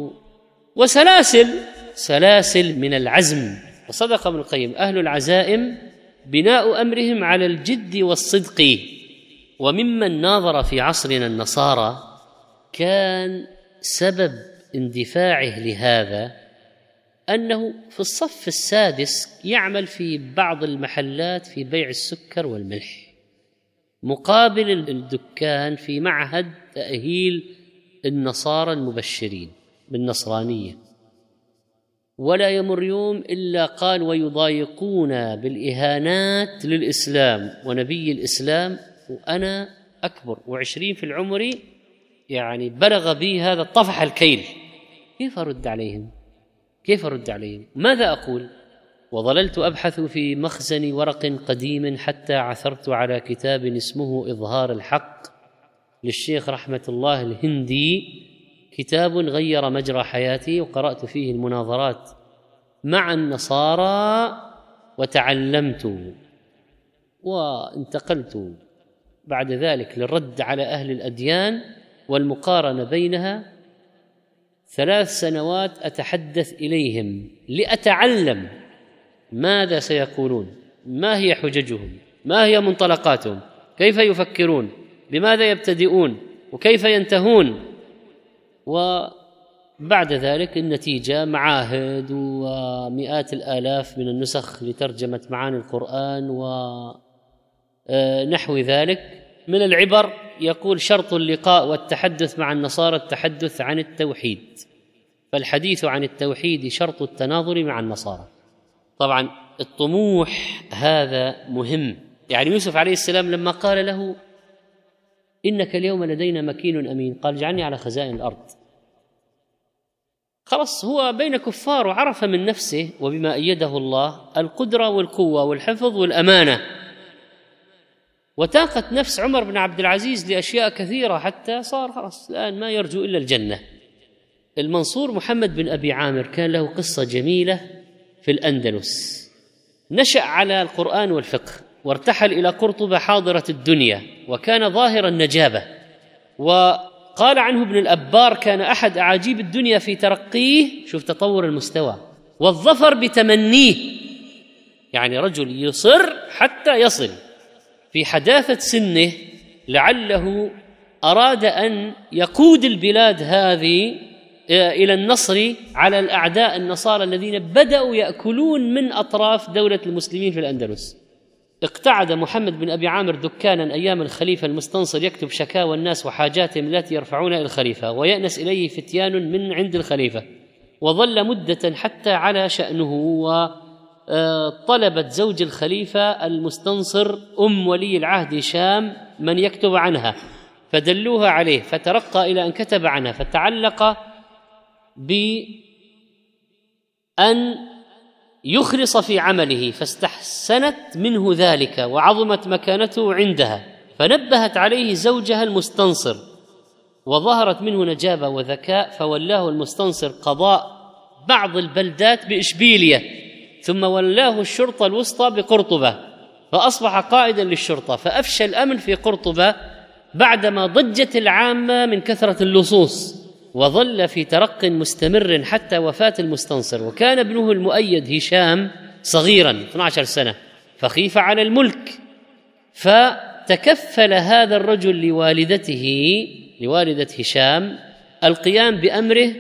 وسلاسل من العزم. وصدق ابن القيم: أهل العزائم بناء أمرهم على الجد والصدق. وممن ناظر في عصرنا النصارى كان سبب اندفاعه لهذا أنه في الصف السادس يعمل في بعض المحلات في بيع السكر والملح، مقابل الدكان في معهد تأهيل النصارى المبشرين بالنصرانية، ولا يمر يوم إلا قال ويضايقون بالإهانات للإسلام ونبي الإسلام، وأنا أكبر و20 في العمر، يعني بلغ بي هذا طفح الكيل. كيف أرد عليهم؟ كيف أرد عليهم؟ ماذا أقول؟ وظللت أبحث في مخزن ورق قديم حتى عثرت على كتاب اسمه إظهار الحق للشيخ رحمة الله الهندي، كتاب غير مجرى حياتي، وقرأت فيه المناظرات مع النصارى وتعلمت، وانتقلت بعد ذلك للرد على أهل الأديان والمقارنة بينها. 3 سنوات أتحدث إليهم لأتعلم ماذا سيقولون، ما هي حججهم، ما هي منطلقاتهم، كيف يفكرون، بماذا يبتدئون، وكيف ينتهون. وبعد ذلك النتيجة معاهد ومئات الآلاف من النسخ لترجمة معاني القرآن ونحو ذلك من العبر. يقول شرط اللقاء والتحدث مع النصارى التحدث عن التوحيد، فالحديث عن التوحيد شرط التناظر مع النصارى. طبعا الطموح هذا مهم. يعني يوسف عليه السلام لما قال له إنك اليوم لدينا مكين أمين، قال اجعلني على خزائن الأرض. خلاص هو بين كفار وعرف من نفسه وبما أيده الله القدرة والقوة والحفظ والأمانة، وتاقت نفس عمر بن عبد العزيز لأشياء كثيرة حتى صار خلاص الآن ما يرجو إلا الجنة. المنصور محمد بن أبي عامر كان له قصة جميلة في الأندلس، نشأ على القرآن والفقه وارتحل إلى قرطبة حاضرة الدنيا، وكان ظاهر النجابة، وقال عنه ابن الأبار كان أحد أعاجيب الدنيا في ترقيه، شوف تطور المستوى، والظفر بتمنيه، يعني رجل يصر حتى يصل في حداثة سنه، لعله أراد أن يقود البلاد هذه إلى النصر على الأعداء النصارى الذين بدأوا يأكلون من أطراف دولة المسلمين في الأندلس. اقتعد محمد بن أبي عامر دكانا أيام الخليفة المستنصر يكتب شكاوى الناس وحاجاتهم التي يرفعونها إلى الخليفة، ويأنس إليه فتيان من عند الخليفة، وظل مدة حتى على شأنه، وطلبت زوج الخليفة المستنصر ولي العهد هشام من يكتب عنها، فدلوها عليه، فترقى إلى أن كتب عنها، فتعلق بأن يخلص في عمله، فاستحسنت منه ذلك وعظمت مكانته عندها، فنبهت عليه زوجها المستنصر، وظهرت منه نجابة وذكاء، فولاه المستنصر قضاء بعض البلدات بإشبيلية، ثم ولاه الشرطة الوسطى بقرطبة، فأصبح قائدا للشرطة، فأفشى الأمن في قرطبة بعدما ضجت العامة من كثرة اللصوص، وظل في ترق مستمر حتى وفاة المستنصر. وكان ابنه المؤيد هشام صغيرا 12 سنة، فخيف على الملك، فتكفل هذا الرجل لوالدة هشام القيام بأمره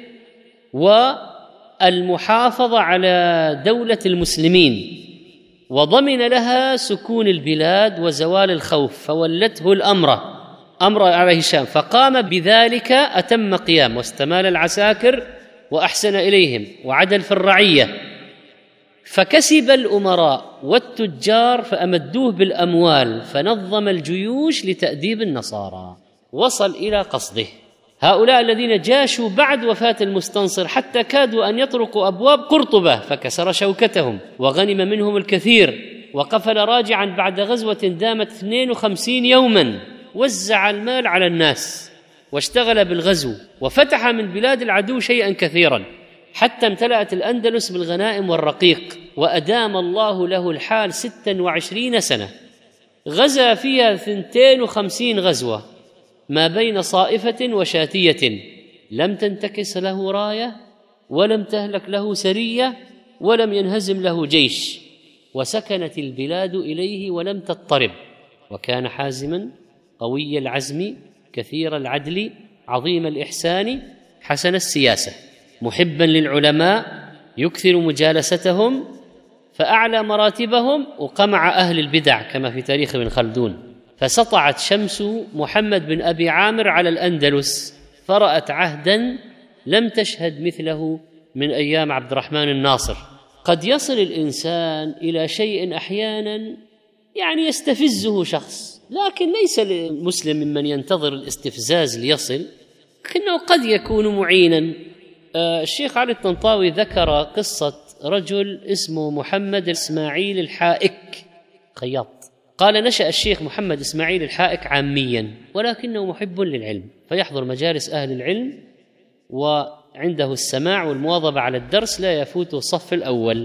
والمحافظة على دولة المسلمين، وضمن لها سكون البلاد وزوال الخوف، فولته الأمر على هشام، فقام بذلك أتم قيام، واستمال العساكر وأحسن إليهم وعدل في الرعية، فكسب الأمراء والتجار فأمدوه بالأموال، فنظم الجيوش لتأديب النصارى، وصل إلى قصده. هؤلاء الذين جاشوا بعد وفاة المستنصر حتى كادوا أن يطرقوا أبواب قرطبة، فكسر شوكتهم وغنم منهم الكثير، وقفل راجعا بعد غزوة دامت 52 يوما، وزع المال على الناس واشتغل بالغزو، وفتح من بلاد العدو شيئا كثيرا، حتى امتلأت الأندلس بالغنائم والرقيق، وأدام الله له الحال 26 سنة، غزا فيها 52 غزوة ما بين صائفة وشاتية، لم تنتكس له راية، ولم تهلك له سرية، ولم ينهزم له جيش، وسكنت البلاد إليه ولم تضطرب، وكان حازما قوي العزم كثير العدل عظيم الإحسان حسن السياسة، محبا للعلماء يكثر مجالستهم، فأعلى مراتبهم وقمع أهل البدع كما في تاريخ ابن خلدون، فسطعت شمس محمد بن أبي عامر على الأندلس، طرأت عهدا لم تشهد مثله من أيام عبد الرحمن الناصر. قد يصل الإنسان إلى شيء أحيانا يعني يستفزه شخص، لكن ليس المسلم ممن ينتظر الاستفزاز ليصل، لكنه قد يكون معينا. الشيخ علي الطنطاوي ذكر قصة رجل اسمه محمد إسماعيل الحائك، خياط. قال: نشأ الشيخ محمد إسماعيل الحائك عاميا، ولكنه محب للعلم، فيحضر مجالس أهل العلم، وعنده السماع والمواظبة على الدرس، لا يفوت الصف الأول.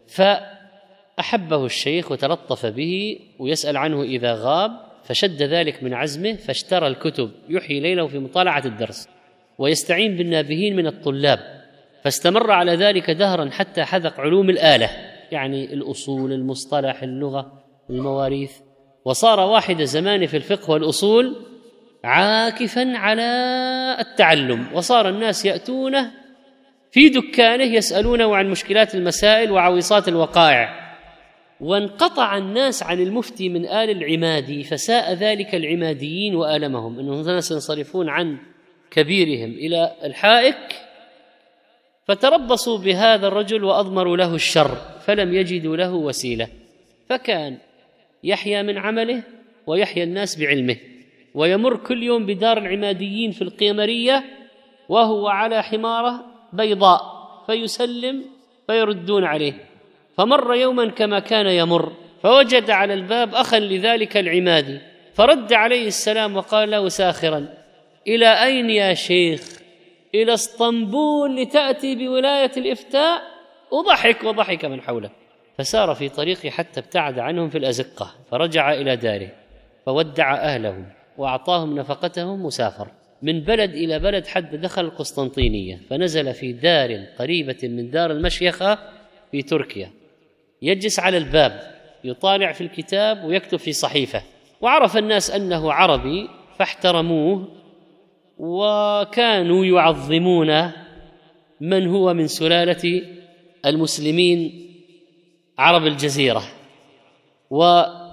فأحبه الشيخ وتلطف به ويسأل عنه إذا غاب، فشد ذلك من عزمه، فاشترى الكتب يحيي ليله في مطالعة الدرس ويستعين بالنابهين من الطلاب، فاستمر على ذلك دهرا حتى حذق علوم الآلة، يعني الأصول، المصطلح، اللغة، المواريث، وصار واحد زمان في الفقه والأصول عاكفا على التعلم، وصار الناس يأتونه في دكانه يسألونه عن مشكلات المسائل وعويصات الوقائع. وانقطع الناس عن المفتي من آل العمادي، فساء ذلك العماديين وآلمهم، أنهم الناس ينصرفون عن كبيرهم إلى الحائك، فتربصوا بهذا الرجل وأضمروا له الشر، فلم يجدوا له وسيلة، فكان يحيا من عمله ويحيا الناس بعلمه، ويمر كل يوم بدار العماديين في القيمرية وهو على حمارة بيضاء، فيسلم فيردون عليه. فمر يوما كما كان يمر، فوجد على الباب أخا لذلك العمادي، فرد عليه السلام وقال له ساخرا: إلى أين يا شيخ؟ إلى اسطنبول لتأتي بولاية الإفتاء؟ وضحك من حوله. فسار في طريقه حتى ابتعد عنهم في الأزقة، فرجع إلى داره فودع أهلهم وأعطاهم نفقتهم، وسافر من بلد إلى بلد حتى دخل القسطنطينية، فنزل في دار قريبة من دار المشيخة في تركيا، يجلس على الباب يطالع في الكتاب ويكتب في صحيفة، وعرف الناس أنه عربي فاحترموه، وكانوا يعظمون من هو من سلالة المسلمين عرب الجزيرة. وصار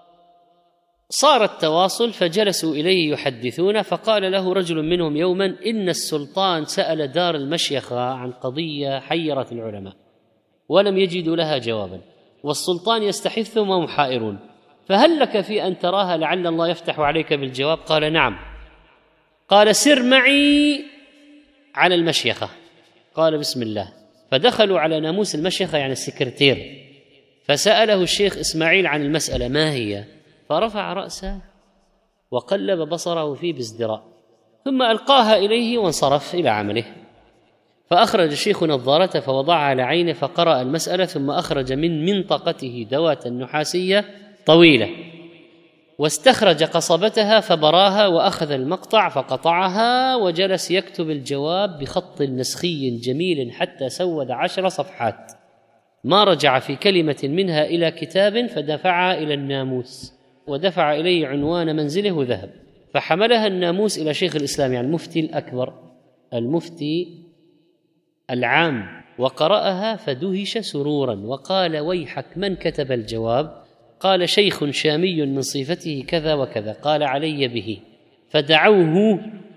التواصل، فجلسوا إليه يحدثون، فقال له رجل منهم يوما: إن السلطان سأل دار المشيخة عن قضية حيرت العلماء ولم يجدوا لها جوابا، والسلطان يستحثهم وهم حائرون، فهل لك في أن تراها لعل الله يفتح عليك بالجواب؟ قال: نعم. قال: سر معي على المشيخة. قال: بسم الله. فدخلوا على ناموس المشيخة، يعني السكرتير، فسأله الشيخ إسماعيل عن المسألة ما هي، فرفع رأسه وقلب بصره فيه بازدراء، ثم ألقاها إليه وانصرف إلى عمله. فأخرج الشيخ نظارته فوضعها على عينه، فقرأ المسألة، ثم أخرج من منطقته دوات نحاسية طويلة، واستخرج قصبتها فبراها، وأخذ المقطع فقطعها، وجلس يكتب الجواب بخط نسخي جميل حتى سود 10 صفحات، ما رجع في كلمة منها إلى كتاب، فدفعها إلى الناموس، ودفع إليه عنوان منزله وذهب، فحملها الناموس إلى شيخ الإسلام، يعني المفتي الأكبر، المفتي العام، وقرأها فدهش سرورا وقال: ويحك، من كتب الجواب؟ قال: شيخ شامي من صفته كذا وكذا. قال: علي به. فدعوه،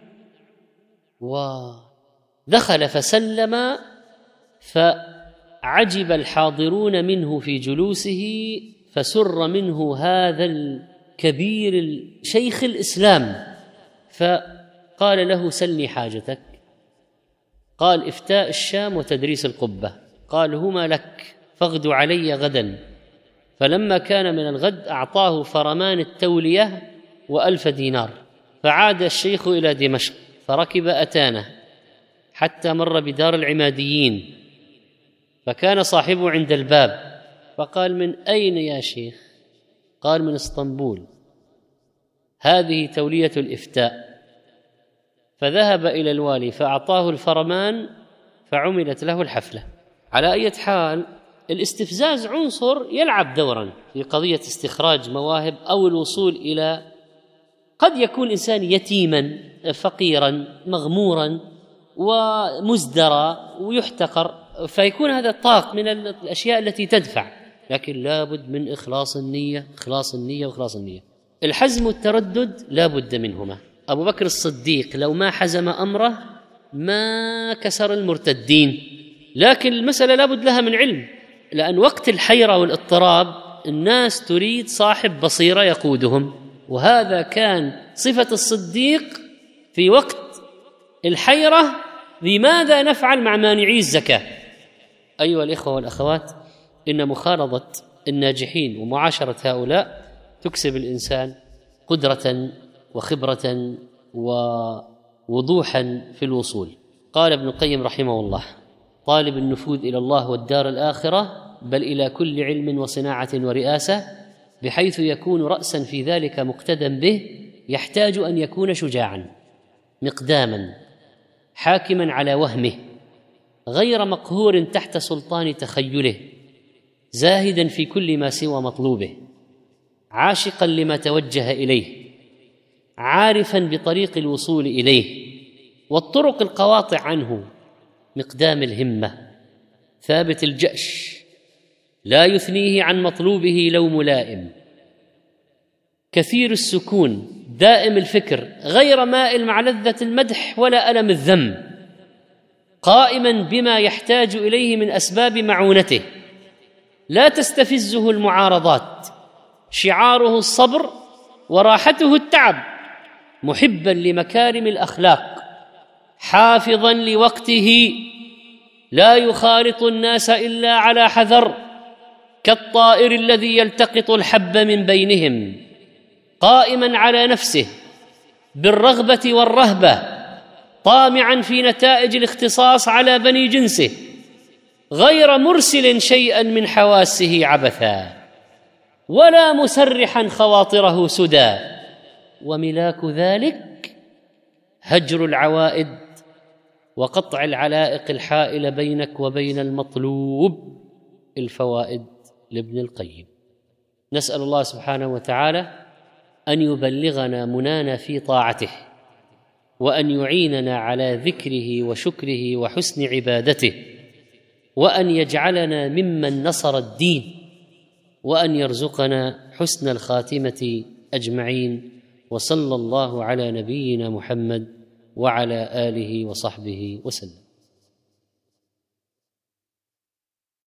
ودخل فسلم، فعجب الحاضرون منه في جلوسه، فسر منه هذا الكبير شيخ الإسلام، فقال له: سلني حاجتك. قال: إفتاء الشام وتدريس القبة. قال: هما لك، فاغد علي غدا. فلما كان من الغد أعطاه فرمان التولية و1000 دينار، فعاد الشيخ إلى دمشق، فركب أتانه حتى مر بدار العماديين، فكان صاحبه عند الباب، فقال: من أين يا شيخ؟ قال: من اسطنبول، هذه تولية الإفتاء. فذهب إلى الوالي فأعطاه الفرمان، فعملت له الحفلة. على أي حال، الاستفزاز عنصر يلعب دورا في قضية استخراج مواهب أو الوصول إلى، قد يكون إنسان يتيما فقيرا مغمورا ومزدرى ويحتقر، فيكون هذا طاق من الأشياء التي تدفع، لكن لابد من إخلاص النية، إخلاص النية وإخلاص النية. الحزم والتردد لا بد منهما، أبو بكر الصديق لو ما حزم أمره ما كسر المرتدين، لكن المسألة لابد لها من علم، لأن وقت الحيرة والاضطراب الناس تريد صاحب بصيرة يقودهم، وهذا كان صفة الصديق في وقت الحيرة. لماذا نفعل مع مانعي الزكاة؟ أيها الإخوة والأخوات، إن مخالطة الناجحين ومعاشرة هؤلاء تكسب الإنسان قدرة وخبرة ووضوحا في الوصول. قال ابن القيم رحمه الله: طالب النفوذ إلى الله والدار الآخرة، بل إلى كل علم وصناعة ورئاسة، بحيث يكون رأسا في ذلك مقتدى به، يحتاج أن يكون شجاعا مقداما حاكما على وهمه، غير مقهور تحت سلطان تخيله، زاهدا في كل ما سوى مطلوبه، عاشقا لما توجه إليه، عارفا بطريق الوصول إليه والطرق القواطع عنه، مقدام الهمة، ثابت الجأش، لا يثنيه عن مطلوبه لوم لائم، كثير السكون، دائم الفكر، غير مائل مع لذة المدح ولا ألم الذم، قائما بما يحتاج إليه من أسباب معونته، لا تستفزه المعارضات، شعاره الصبر وراحته التعب، محبا لمكارم الأخلاق، حافظا لوقته، لا يخالط الناس إلا على حذر، كالطائر الذي يلتقط الحب من بينهم، قائما على نفسه بالرغبة والرهبة، طامعا في نتائج الاختصاص على بني جنسه، غير مرسل شيئا من حواسه عبثا، ولا مسرحا خواطره سدى، وملاك ذلك هجر العوائد وقطع العلائق الحائلة بينك وبين المطلوب. الفوائد لابن القيم. نسأل الله سبحانه وتعالى أن يبلغنا منانا في طاعته، وأن يعيننا على ذكره وشكره وحسن عبادته، وأن يجعلنا ممن نصر الدين، وأن يرزقنا حسن الخاتمة أجمعين. وصلى الله على نبينا محمد وعلى آله وصحبه وسلم.